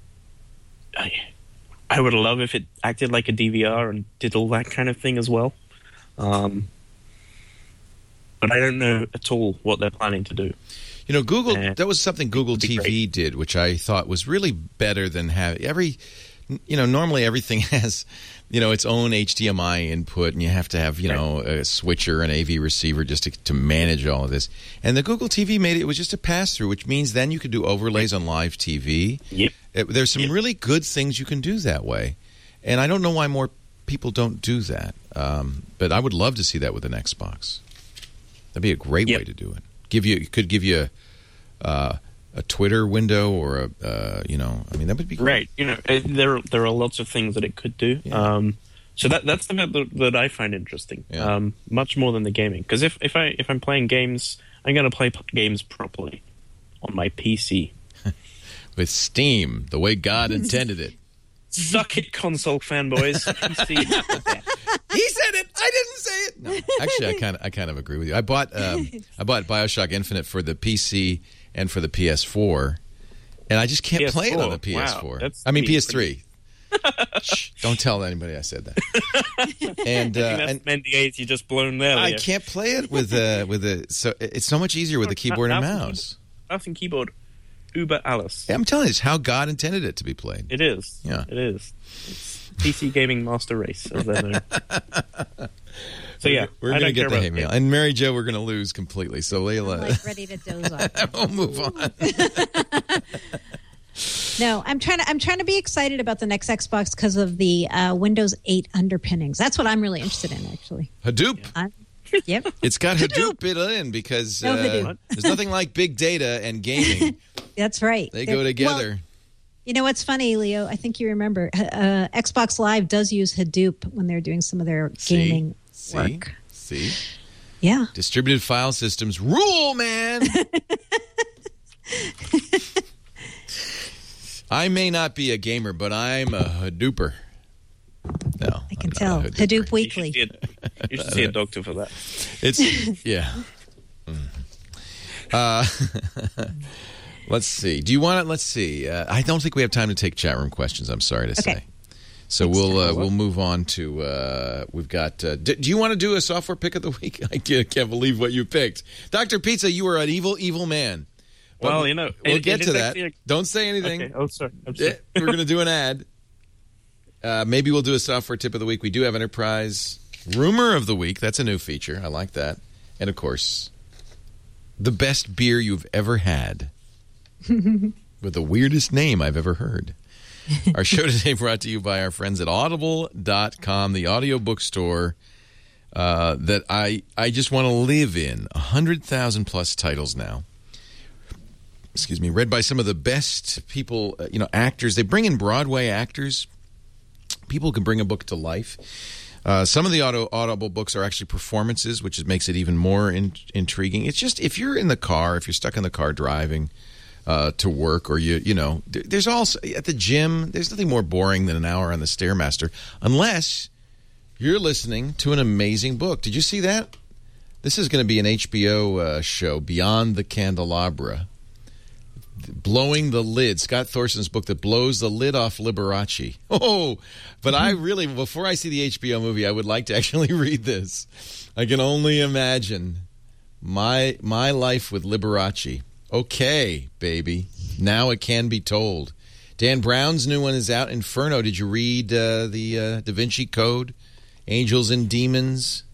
I, I would love if it acted like a D V R and did all that kind of thing as well. Um, but I don't know at all what they're planning to do. you know, Google. Uh, That was something Google be T V great. did, which I thought was really better than having every. You know, normally everything has, you know, its own H D M I input, and you have to have, you Right. know, a switcher, an A V receiver just to, to manage all of this. And the Google T V made it, it was just a pass through, which means then you could do overlays on live T V. Yep. It, there's some Yep. really good things you can do that way, and I don't know why more people don't do that. Um, but I would love to see that with an Xbox. That'd be a great Yep. way to do it. Give you it could give you a, uh, a Twitter window or a uh, you know, I mean that would be great. Right. You know, it, there there are lots of things that it could do. Yeah. Um, so that that's the bit that, that I find interesting, Yeah. um, much more than the gaming. Because if, if I if I'm playing games, I'm going to play p- games properly on my P C. With Steam, the way God intended it. Suck it, console fanboys. P C. He said it. I didn't say it. No, actually, I kind of I kind of agree with you. I bought um, I bought BioShock Infinite for the P C and for the P S four, and I just can't P S four. play it on the P S four. Wow, that's I mean pretty- P S three. Shh, don't tell anybody I said that. And, uh, that's and N D As you just blown there. I Leo. can't play it with uh, with a. So it's so much easier with the keyboard and Mouse and mouse. Mouse and keyboard, Uber Alice. Yeah, I'm telling you, it's how God intended it to be played. It is. Yeah. It is. It's P C gaming master race, as they're known. So yeah, We're I going to don't get care the about hate mail. it. And Mary Jo, we're going to lose completely. So I'm Layla, like ready to doze off. we'll move on. No, I'm trying to. I'm trying to be excited about the next Xbox because of the uh, Windows eight underpinnings. That's what I'm really interested in, actually. Hadoop. I'm, yep. It's got Hadoop built in because No uh, Hadoop. there's nothing like big data and gaming. That's right. They They're- go together. Well, you know what's funny, Leo? I think you remember uh, Xbox Live does use Hadoop when they're doing some of their See? gaming See? work. See? Yeah. Distributed file systems rule, man. I may not be a gamer, but I'm a Hadooper. No, I can I'm tell. not a Hadooper. Hadoop You should, Weekly. see a, you should see a doctor for that. It's yeah. Mm. Uh, let's see. Do you want to? Let's see. Uh, I don't think we have time to take chat room questions. I'm sorry to Okay. say. So we'll uh, we'll move on to. Uh, we've got. Uh, do, do you want to do a software pick of the week? I can't, can't believe what you picked, Doctor Pizza. You are an evil, evil man. But Well, you know, we'll it- get it to is that. actually a- Don't say anything. Okay. Oh, sorry. I'm Yeah, sorry. we're going to do an ad. Uh, maybe we'll do a software tip of the week. We do have Enterprise Rumor of the Week. That's a new feature. I like that. And, of course, the best beer you've ever had with the weirdest name I've ever heard. Our show today brought to you by our friends at audible dot com, the audiobook store uh, that I, I just want to live in. one hundred thousand plus titles now. Excuse me, read by some of the best people, uh, you know, actors. They bring in Broadway actors. People can bring a book to life. Uh, some of the auto, audible books are actually performances, which is, makes it even more in, intriguing. It's just, if you're in the car, if you're stuck in the car driving uh, to work, or you, you know, there, there's also, at the gym, there's nothing more boring than an hour on the Stairmaster, unless you're listening to an amazing book. Did you see that? This is going to be an H B O uh, show, Beyond the Candelabra. Blowing the lid, Scott Thorson's book that blows the lid off Liberace. Oh, but I really, before I see the H B O movie, I would like to actually read this. I can only imagine my my life with Liberace. Okay, baby, now it can be told. Dan Brown's new one is out, Inferno. Did you read uh, the uh, Da Vinci Code, Angels and Demons?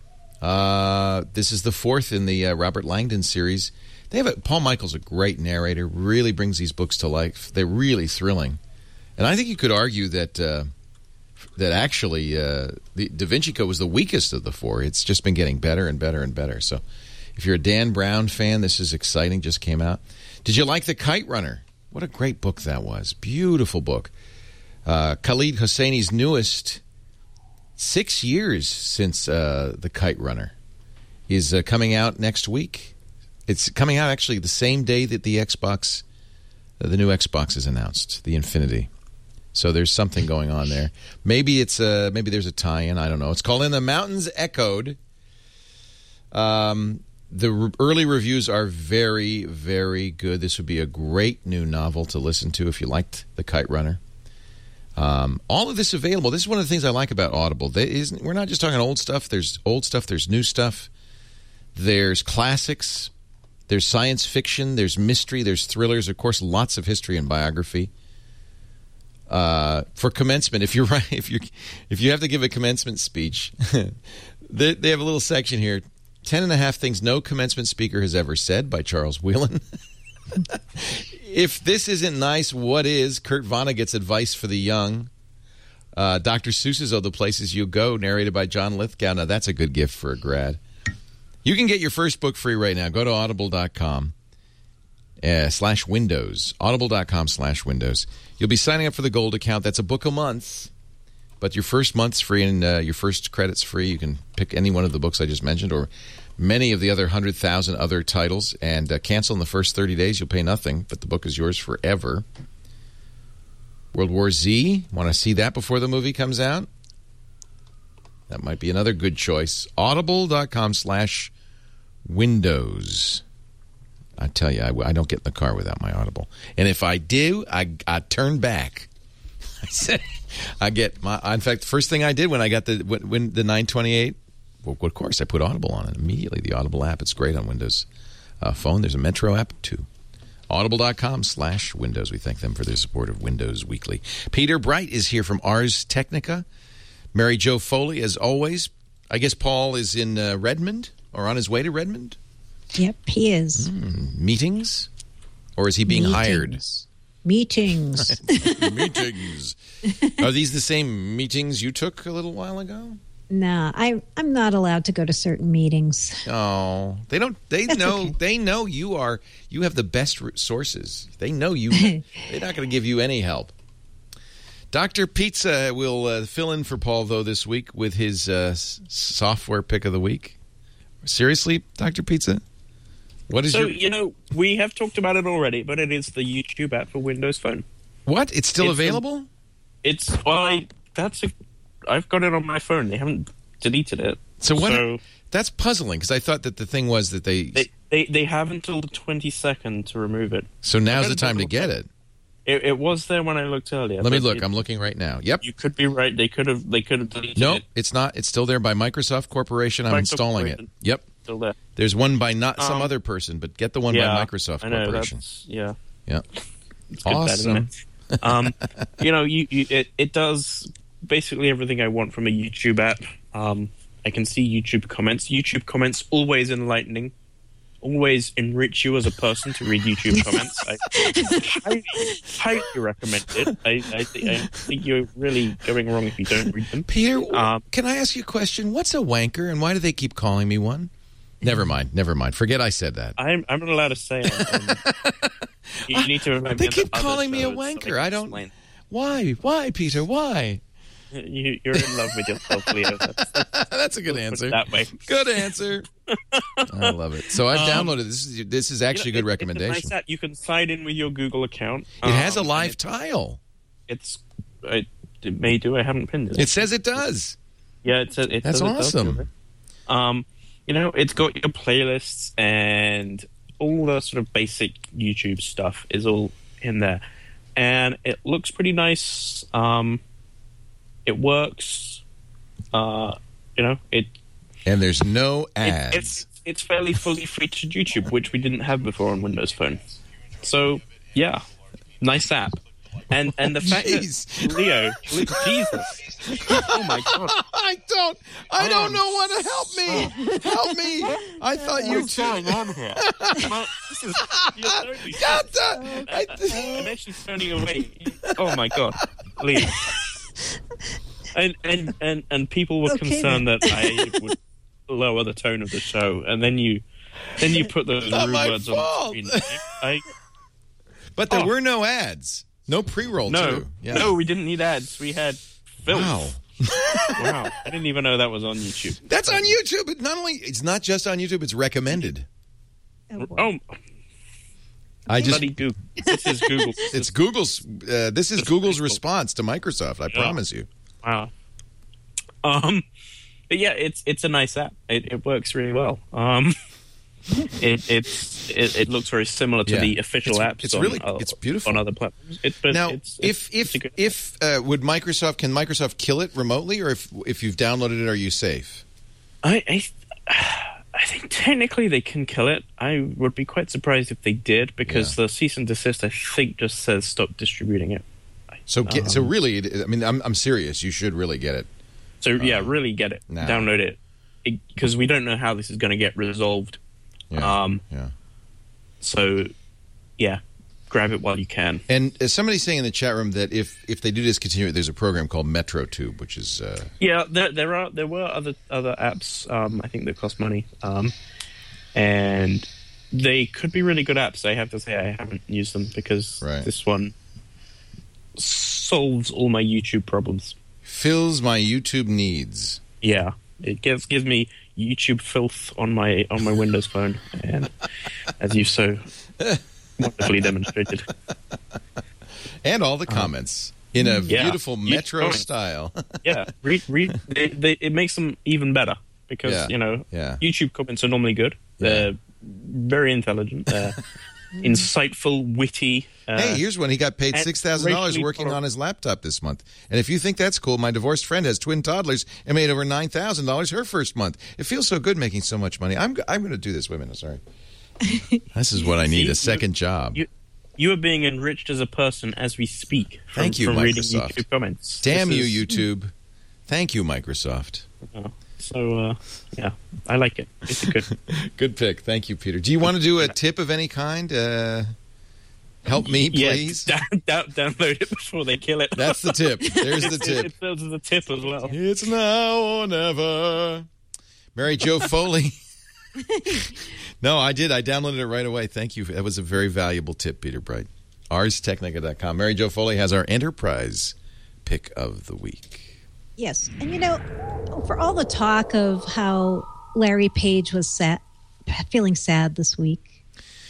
Uh, this is the fourth in the uh, Robert Langdon series. They have a, Paul Michael's a great narrator, really brings these books to life. They're really thrilling. And I think you could argue that uh, that actually uh, the Da Vinci Code was the weakest of the four. It's just been getting better and better and better. So if you're a Dan Brown fan, this is exciting, just came out. Did you like The Kite Runner? What a great book that was. Beautiful book. Uh, Khalid Hosseini's newest, six years since uh, The Kite Runner, is uh, coming out next week. It's coming out actually the same day that the Xbox, uh, the new Xbox is announced, the Infinity. So there's something going on there. Maybe it's a, maybe there's a tie-in. I don't know. It's called In the Mountains Echoed. Um, the re- early reviews are very, very good. This would be a great new novel to listen to if you liked The Kite Runner. Um, all of this available. This is one of the things I like about Audible. They isn't, we're not just talking old stuff. There's old stuff. There's new stuff. There's classics. There's science fiction, there's mystery, there's thrillers, of course, lots of history and biography. Uh, for commencement, if you're right, if you if you have to give a commencement speech, they, they have a little section here: ten and a half things no commencement speaker has ever said by Charles Whelan. If this isn't nice, what is? Kurt Vonnegut's advice for the young. Uh, Doctor Seuss's Oh, the Places You Go, narrated by John Lithgow. Now that's a good gift for a grad. You can get your first book free right now. Go to audible dot com uh, slash windows. audible dot com slash windows. You'll be signing up for the gold account. That's a book a month. But your first month's free and uh, your first credit's free. You can pick any one of the books I just mentioned or many of the other one hundred thousand other titles and uh, cancel in the first thirty days. You'll pay nothing, but the book is yours forever. World War Z. Want to see that before the movie comes out? That might be another good choice. Audible.com slash Windows. I tell you, I, I don't get in the car without my Audible. And if I do, I, I turn back. I said, I get my. In fact, the first thing I did when I got the when, when the nine twenty-eight, well, of course, I put Audible on it immediately. The Audible app, it's great on Windows uh, Phone. There's a Metro app too. Audible.com slash Windows. We thank them for their support of Windows Weekly. Peter Bright is here from Ars Technica. Mary Jo Foley, as always. I guess Paul is in uh, Redmond or on his way to Redmond. Yep, he is. Mm, meetings, or is he being Meetings. hired? Meetings. Meetings. Are these the same meetings you took a little while ago? No, I I'm not allowed to go to certain meetings. Oh, they don't. They That's know. okay. They know you are. You have the best sources. They know you. They're not going to give you any help. Doctor Pizza will uh, fill in for Paul though this week with his uh, s- software pick of the week. Seriously, Doctor Pizza, what is So, your you know, we have talked about it already, but it is the YouTube app for Windows Phone. what? It's still It's a- available. It's, well, I, that's a, I've got it on my phone. They haven't deleted it. So what? So That's puzzling because I thought that the thing was that they. they, they, they have until the twenty-second to remove it. so now's I the don't time to know. get it. It, it was there when I looked earlier. Let me but look. it- I'm looking right now. Yep. You could be right. They could have. They could have deleted No, it. it's not. It's still there by Microsoft Corporation. I'm Microsoft installing it. Corporation. Yep. Still there. There's one by not some Um, other person, but get the one yeah, by Microsoft I know, Corporation. that's- Yeah. Yeah. It's good, that, isn't Awesome. it? um, you know, you, you it, it does basically everything I want from a YouTube app. Um, I can see YouTube comments. YouTube comments always enlightening, always enrich you as a person to read YouTube comments. I highly, highly recommend it. I, I, th- I think you're really going wrong if you don't read them. Peter, Um, can I ask you a question? What's a wanker, and why do they keep calling me one? Never mind. Never mind. Forget I said that. I'm I'm not allowed to say it. Um, you, you need to remember. They the keep other calling me a shows so wanker. I I can don't. explain. Why? Why, Peter? Why? You, you're in love with yourself, Leo. That's, That's a good put it answer. that way. Good answer. I love it. So I've Um, downloaded this. Is this is actually You know, a good it- recommendation. It's a nice app. You can sign in with your Google account. It has a Um, live and tile. It, it's it, it may do. I haven't pinned it. It says it does. yeah, it says it. That's says it does awesome. do it. Um, you know, it's got your playlists and all the sort of basic YouTube stuff is all in there, and it looks pretty nice. Um, it works. Uh, you know, it And there's no It- ads. it's it's fairly fully featured YouTube, which we didn't have before on Windows Phone. So yeah, nice app. And and the fact Jeez. that Leo, Jesus, oh my god, I don't. I I don't am know what to help me. Help me. I thought you what's two. going on here? Well, this is, you're totally God, the- I- I'm actually turning away. Oh my god, Leo. And and and and people were Okay, concerned that I would lower the tone of the show, and then you then you put those Not rude my words on fault. the screen. I But there Oh. were no ads. No pre-roll, no too. Yeah. no, we didn't need ads. We had filth. Wow. Wow, I didn't even know that was on YouTube. That's on YouTube. It not only it's not just on YouTube, it's recommended. Oh, boy. Oh, I just bloody Google. This is Google. it's Google's uh, this is Google's response to Microsoft, I Yeah. promise you. Wow. Um, but yeah, it's it's a nice app. It, it works really well. Um, it it's it, it looks very similar to Yeah. the official It's- apps. it's on, really- uh, it's beautiful. on other platforms. It, but Now, it's, if it's, if it's a good- if uh, would Microsoft can Microsoft kill it remotely, or if if you've downloaded it, are you safe? I, I I think technically they can kill it. I would be quite surprised if they did, because Yeah. the cease and desist I think just says stop distributing it. So get, Um, so really, it- I mean, I'm I'm serious. You should really get it. So yeah, really get it, nah. download it, because we don't know how this is going to get resolved. Yeah. Um, yeah. So yeah, grab it while you can. And uh, somebody's saying in the chat room that if if they do discontinue it, there's a program called MetroTube, which is uh, Yeah, there, there are there were other other apps. Um, I think that cost money, um, and they could be really good apps. I have to say I haven't used them because Right. this one solves all my YouTube problems. fills my YouTube needs. Yeah, it gives gives me YouTube filth on my on my Windows Phone, and as you so wonderfully demonstrated. And all the comments. In a Yeah. beautiful You- metro oh. style. yeah, read, read, they, they, it makes them even better because Yeah, you know yeah. YouTube comments are normally good. They're very intelligent, they're insightful, witty. Uh, Hey, here's one. He got paid and six thousand dollars racially working tolerant. on his laptop this month. And if you think that's cool, my divorced friend has twin toddlers and made over nine thousand dollars her first month. It feels so good making so much money. I'm, I'm going to do this. Wait a minute. Sorry. This is what I need, See, a second job. You, you are being enriched as a person as we speak. From, Thank you, from reading Microsoft. YouTube comments. Damn This you, is- YouTube. Thank you, Microsoft. uh, So, uh, yeah, I like it. It's a good. Good pick. Thank you, Peter. Do you want to do a tip of any kind? Uh, help me, please. Yeah, down, down, download it before they kill it. That's the tip. There's the It, tip. it serves as a tip as well. It's now or never. Mary Jo Foley. No, I did. I downloaded it right away. Thank you. That was a very valuable tip, Peter Bright. ars technica dot com. Mary Jo Foley has our enterprise pick of the week. Yes. And, you know, for all the talk of how Larry Page was sad, feeling sad this week,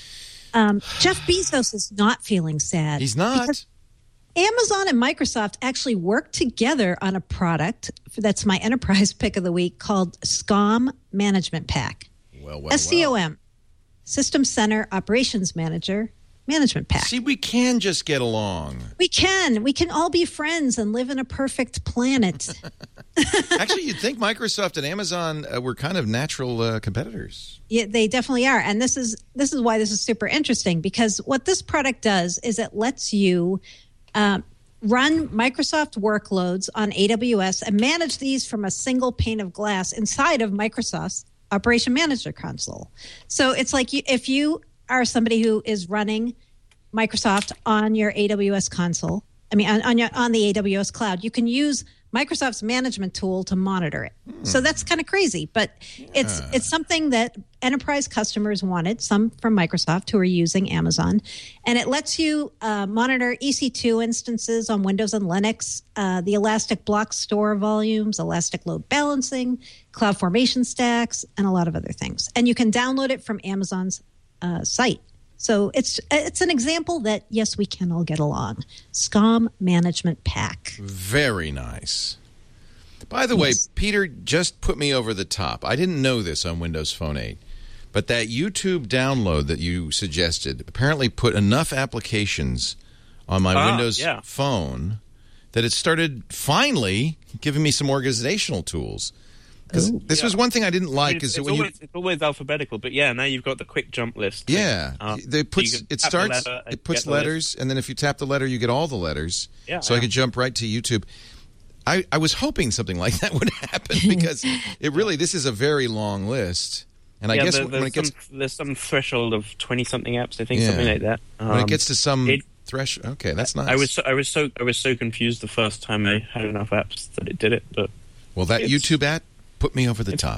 um, Jeff Bezos is not feeling sad. He's not. Because Amazon and Microsoft actually worked together on a product that's my enterprise pick of the week called SCOM Management Pack. Well, well, S C O well. M, System Center Operations Manager Management Pack. See, we can just get along. We can. We can all be friends and live in a perfect planet. Actually, you'd think Microsoft and Amazon uh, were kind of natural uh, competitors. Yeah, they definitely are. And this is this is why this is super interesting, because what this product does is it lets you um, run Microsoft workloads on A W S and manage these from a single pane of glass inside of Microsoft's Operation Manager console. So it's like you, if you are somebody who is running Microsoft on your A W S console, I mean, on, on, your, on the A W S cloud, you can use Microsoft's management tool to monitor it. Hmm. So that's kind of crazy, but it's yeah. it's something that enterprise customers wanted, some from Microsoft who are using Amazon, and it lets you uh, monitor E C two instances on Windows and Linux, uh, the Elastic Block Store volumes, Elastic Load Balancing, Cloud Formation stacks, and a lot of other things. And you can download it from Amazon's uh, site. So it's it's an example that, yes, we can all get along. SCOM Management Pack. Very nice. By the yes. way, Peter just put me over the top. I didn't know this on Windows Phone eight, but that YouTube download that you suggested apparently put enough applications on my ah, Windows yeah. phone that it started finally giving me some organizational tools. Because this yeah. was one thing I didn't like. It's, is it's, when always, you, it's always alphabetical, but yeah, now you've got the quick jump list. Yeah, um, they puts so it starts. It puts letters, and then if you tap the letter, you get all the letters. Yeah, so yeah. I could jump right to YouTube. I, I was hoping something like that would happen because it really this is a very long list, and I yeah, guess there, when it gets some, there's some threshold of twenty something apps, I think, yeah. something like that. Um, when it gets to some it, threshold, okay, that's nice. I was so, I was so I was so confused the first time I had enough apps that it did it, but well, that YouTube app put me over the top.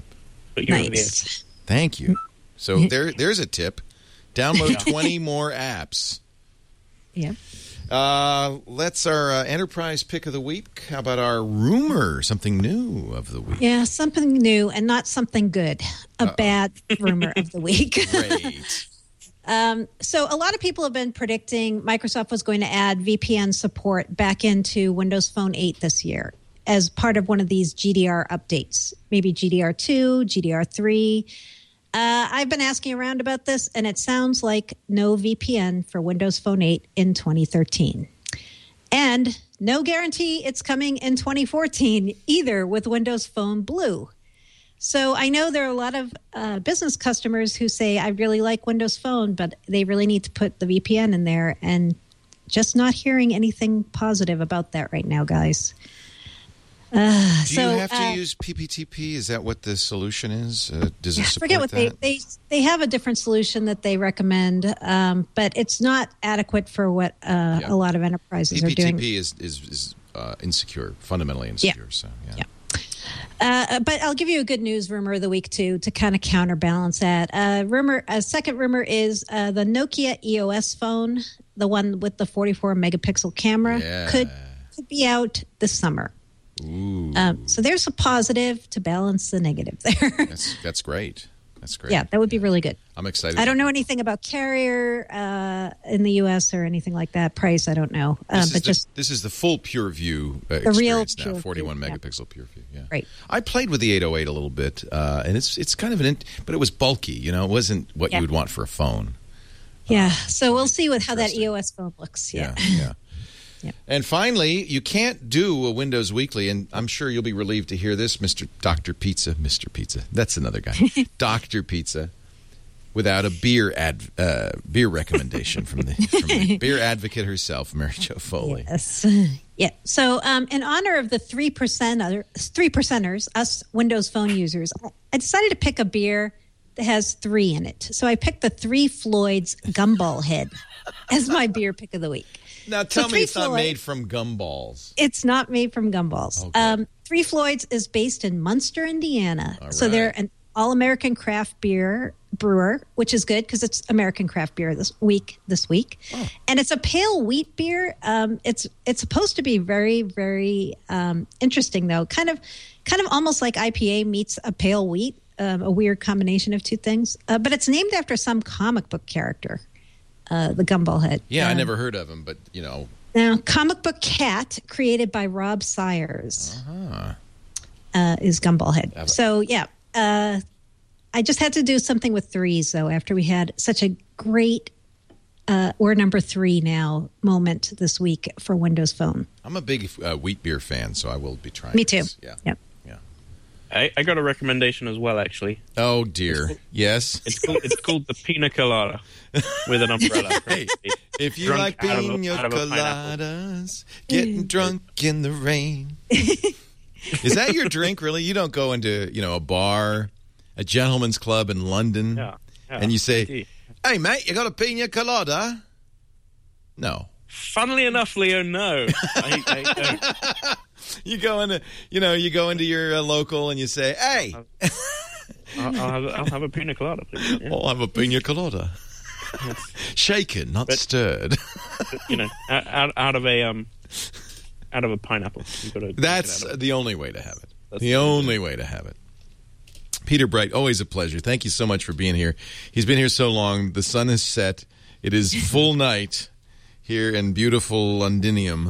Nice. Thank you. So there, there's a tip. Download twenty more apps. Yeah. Uh, let's our uh, enterprise pick of the week. How about our rumor, something new of the week? Yeah, something new and not something good. A Uh-oh. bad rumor of the week. Great. Um, so a lot of people have been predicting Microsoft was going to add V P N support back into Windows Phone eight this year as part of one of these G D R updates, maybe G D R two, G D R three. Uh, I've been asking around about this, and it sounds like no V P N for Windows Phone eight in twenty thirteen. And no guarantee it's coming in twenty fourteen either with Windows Phone Blue. So I know there are a lot of uh, business customers who say, I really like Windows Phone, but they really need to put the V P N in there, and just not hearing anything positive about that right now, guys. Uh, Do so, you have to uh, use P P T P? Is that what the solution is? Uh, does it I support forget what that? they, they they have a different solution that they recommend, um, but it's not adequate for what uh, Yeah. a lot of enterprises are doing. P P T P is is, is uh, insecure, fundamentally insecure. Yeah. So yeah. Yeah. Uh, but I'll give you a good news rumor of the week, too, to kind of counterbalance that. Uh, rumor, a second rumor is uh, the Nokia E O S phone, the one with the forty-four megapixel camera, Yeah. could could be out this summer. Ooh, Um, so there's a positive to balance the negative there. that's that's great. That's great. Yeah, that would be really good. I'm excited. I don't know anything about carrier uh, in the U S or anything like that. Price, I don't know. Um, This, but is the, just this is the full Pure View uh, The real experience now, Pure forty-one View, yeah. megapixel Pure View. Yeah, Right. I played with the eight oh eight a little bit, uh, and it's it's kind of an, in, but it was bulky. You know, it wasn't what Yeah. you would want for a phone. yeah. So we'll see with how that Interesting. E O S phone looks. Yeah. Yeah, yeah. Yeah. And finally, you can't do a Windows Weekly, and I'm sure you'll be relieved to hear this, Mister Doctor Pizza, Mister Pizza. That's another guy, Doctor Pizza, without a beer ad, uh, beer recommendation from the, from the beer advocate herself, Mary Jo Foley. Yes. Yeah. So, um, in honor of the three percent other three percenters, us Windows Phone users, I decided to pick a beer that has three in it. So I picked the Three Floyds Gumball Head as my beer pick of the week. Now tell So me Three it's not Floyd- made from gumballs. It's not made from gumballs. Okay. Um, Three Floyds is based in Munster, Indiana. All So they're right. an all-American craft beer brewer, which is good because it's American craft beer this week. This week, Oh. and it's a pale wheat beer. Um, it's it's supposed to be very very um, interesting though. Kind of kind of almost like I P A meets a pale wheat. Um, a weird combination of two things. Uh, but it's named after some comic book character, uh, the Gumball Head. Yeah, I Uh, never heard of him, but you know, Now, comic book cat created by Rob Sayers uh, is Gumball Head. Have it. So, yeah, uh, I just had to do something with threes, though, after we had such a great uh, we're number three now moment this week for Windows Phone. I'm a big uh, wheat beer fan, so I will be trying. Me too. this. Yeah. Yep. Yeah. I, I got a recommendation as well, actually. Oh dear. Yes. It's called, it's called the Pina Colada with an umbrella. Hey, if you Drunk like out of a- pina out of a pineapple. coladas, getting drunk in the rain. Is that your drink, really? You don't go into, you know, a bar, a gentleman's club in London, Yeah, yeah, and you say, indeed. "Hey, mate, you got a pina colada?" No. Funnily enough, Leo, no. I, I don't. You go into, you know, you go into your uh, local and you say, "Hey, I'll, I'll, have, a- I'll have a pina colada, please. Yeah. I'll have a pina colada." Shaken, not But- stirred. You know, out, out, out of a um, out of a pineapple. You got to. That's the only way to have it. That's the the only way to have it. Peter Bright, always a pleasure. Thank you so much for being here. He's been here so long. The sun has set. It is full night here in beautiful Londinium.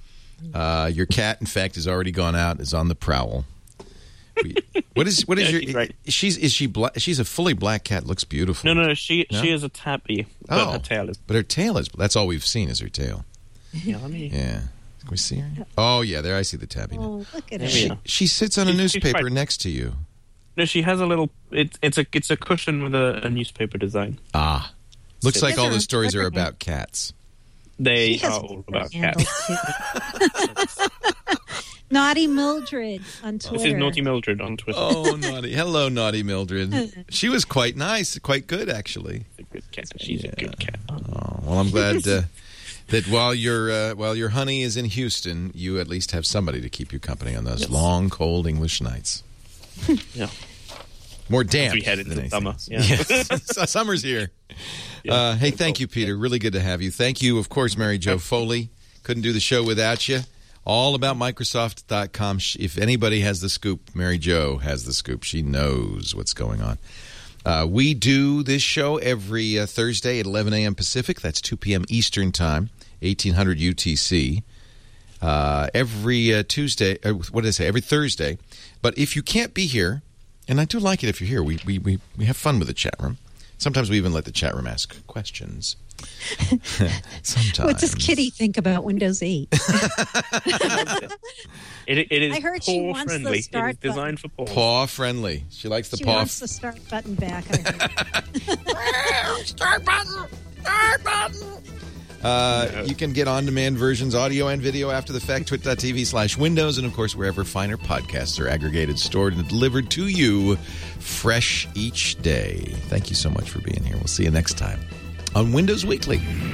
Uh, your cat, in fact, has already gone out. Is on the prowl. We, what is what is Yeah, your? she's great. She's is she black? She's a fully black cat. Looks beautiful. No, no, she No? she is a tabby, but Oh. her tail is. But her tail is. That's all we've seen is her tail. Yeah, let me. Yeah. Can we see her? Oh yeah, there I see the tabby. Now. Oh, look at There it. we She, are. she sits on a She's- she's newspaper quite- next to you. No, she has a little. It's it's a it's a cushion with a, a newspaper design. Ah, looks like Yes, all sir. the stories are Look at her. about cats. They She has are a all Twitter about handle, cats. too. Naughty Mildred on Twitter. This is Naughty Mildred on Twitter. Oh, naughty! Hello, naughty Mildred. She was quite nice, quite good actually. She's a good cat. She's a good cat. Oh, well, I'm glad uh, that while your uh, while your honey is in Houston, you at least have somebody to keep you company on those Yes. long, cold English nights. Yeah. More damp. we head into than anything summer, else. yeah. Yes. Summer's here. Uh, hey, thank you, Peter. Really good to have you. Thank you, of course, Mary Jo Foley. Couldn't do the show without you. All about Microsoft dot com. If anybody has the scoop, Mary Jo has the scoop. She knows what's going on. Uh, we do this show every uh, Thursday at eleven a.m. Pacific. That's two p.m. Eastern Time, eighteen hundred U T C. Uh, every uh, Tuesday, uh, what did I say? Every Thursday. But if you can't be here, and I do like it if you're here, we, we, we, we have fun with the chat room. Sometimes we even let the chat room ask questions. Sometimes. What does Kitty think about Windows eight? It, it is I heard she paw wants the friendly. It start is designed for paw. Paw friendly. She likes the She paw. wants the start button back. I heard. Start button! Start button! Uh, you can get on-demand versions, audio and video after the fact, twit.tv slash windows, and of course, wherever finer podcasts are aggregated, stored, and delivered to you fresh each day. Thank you so much for being here. We'll see you next time on Windows Weekly.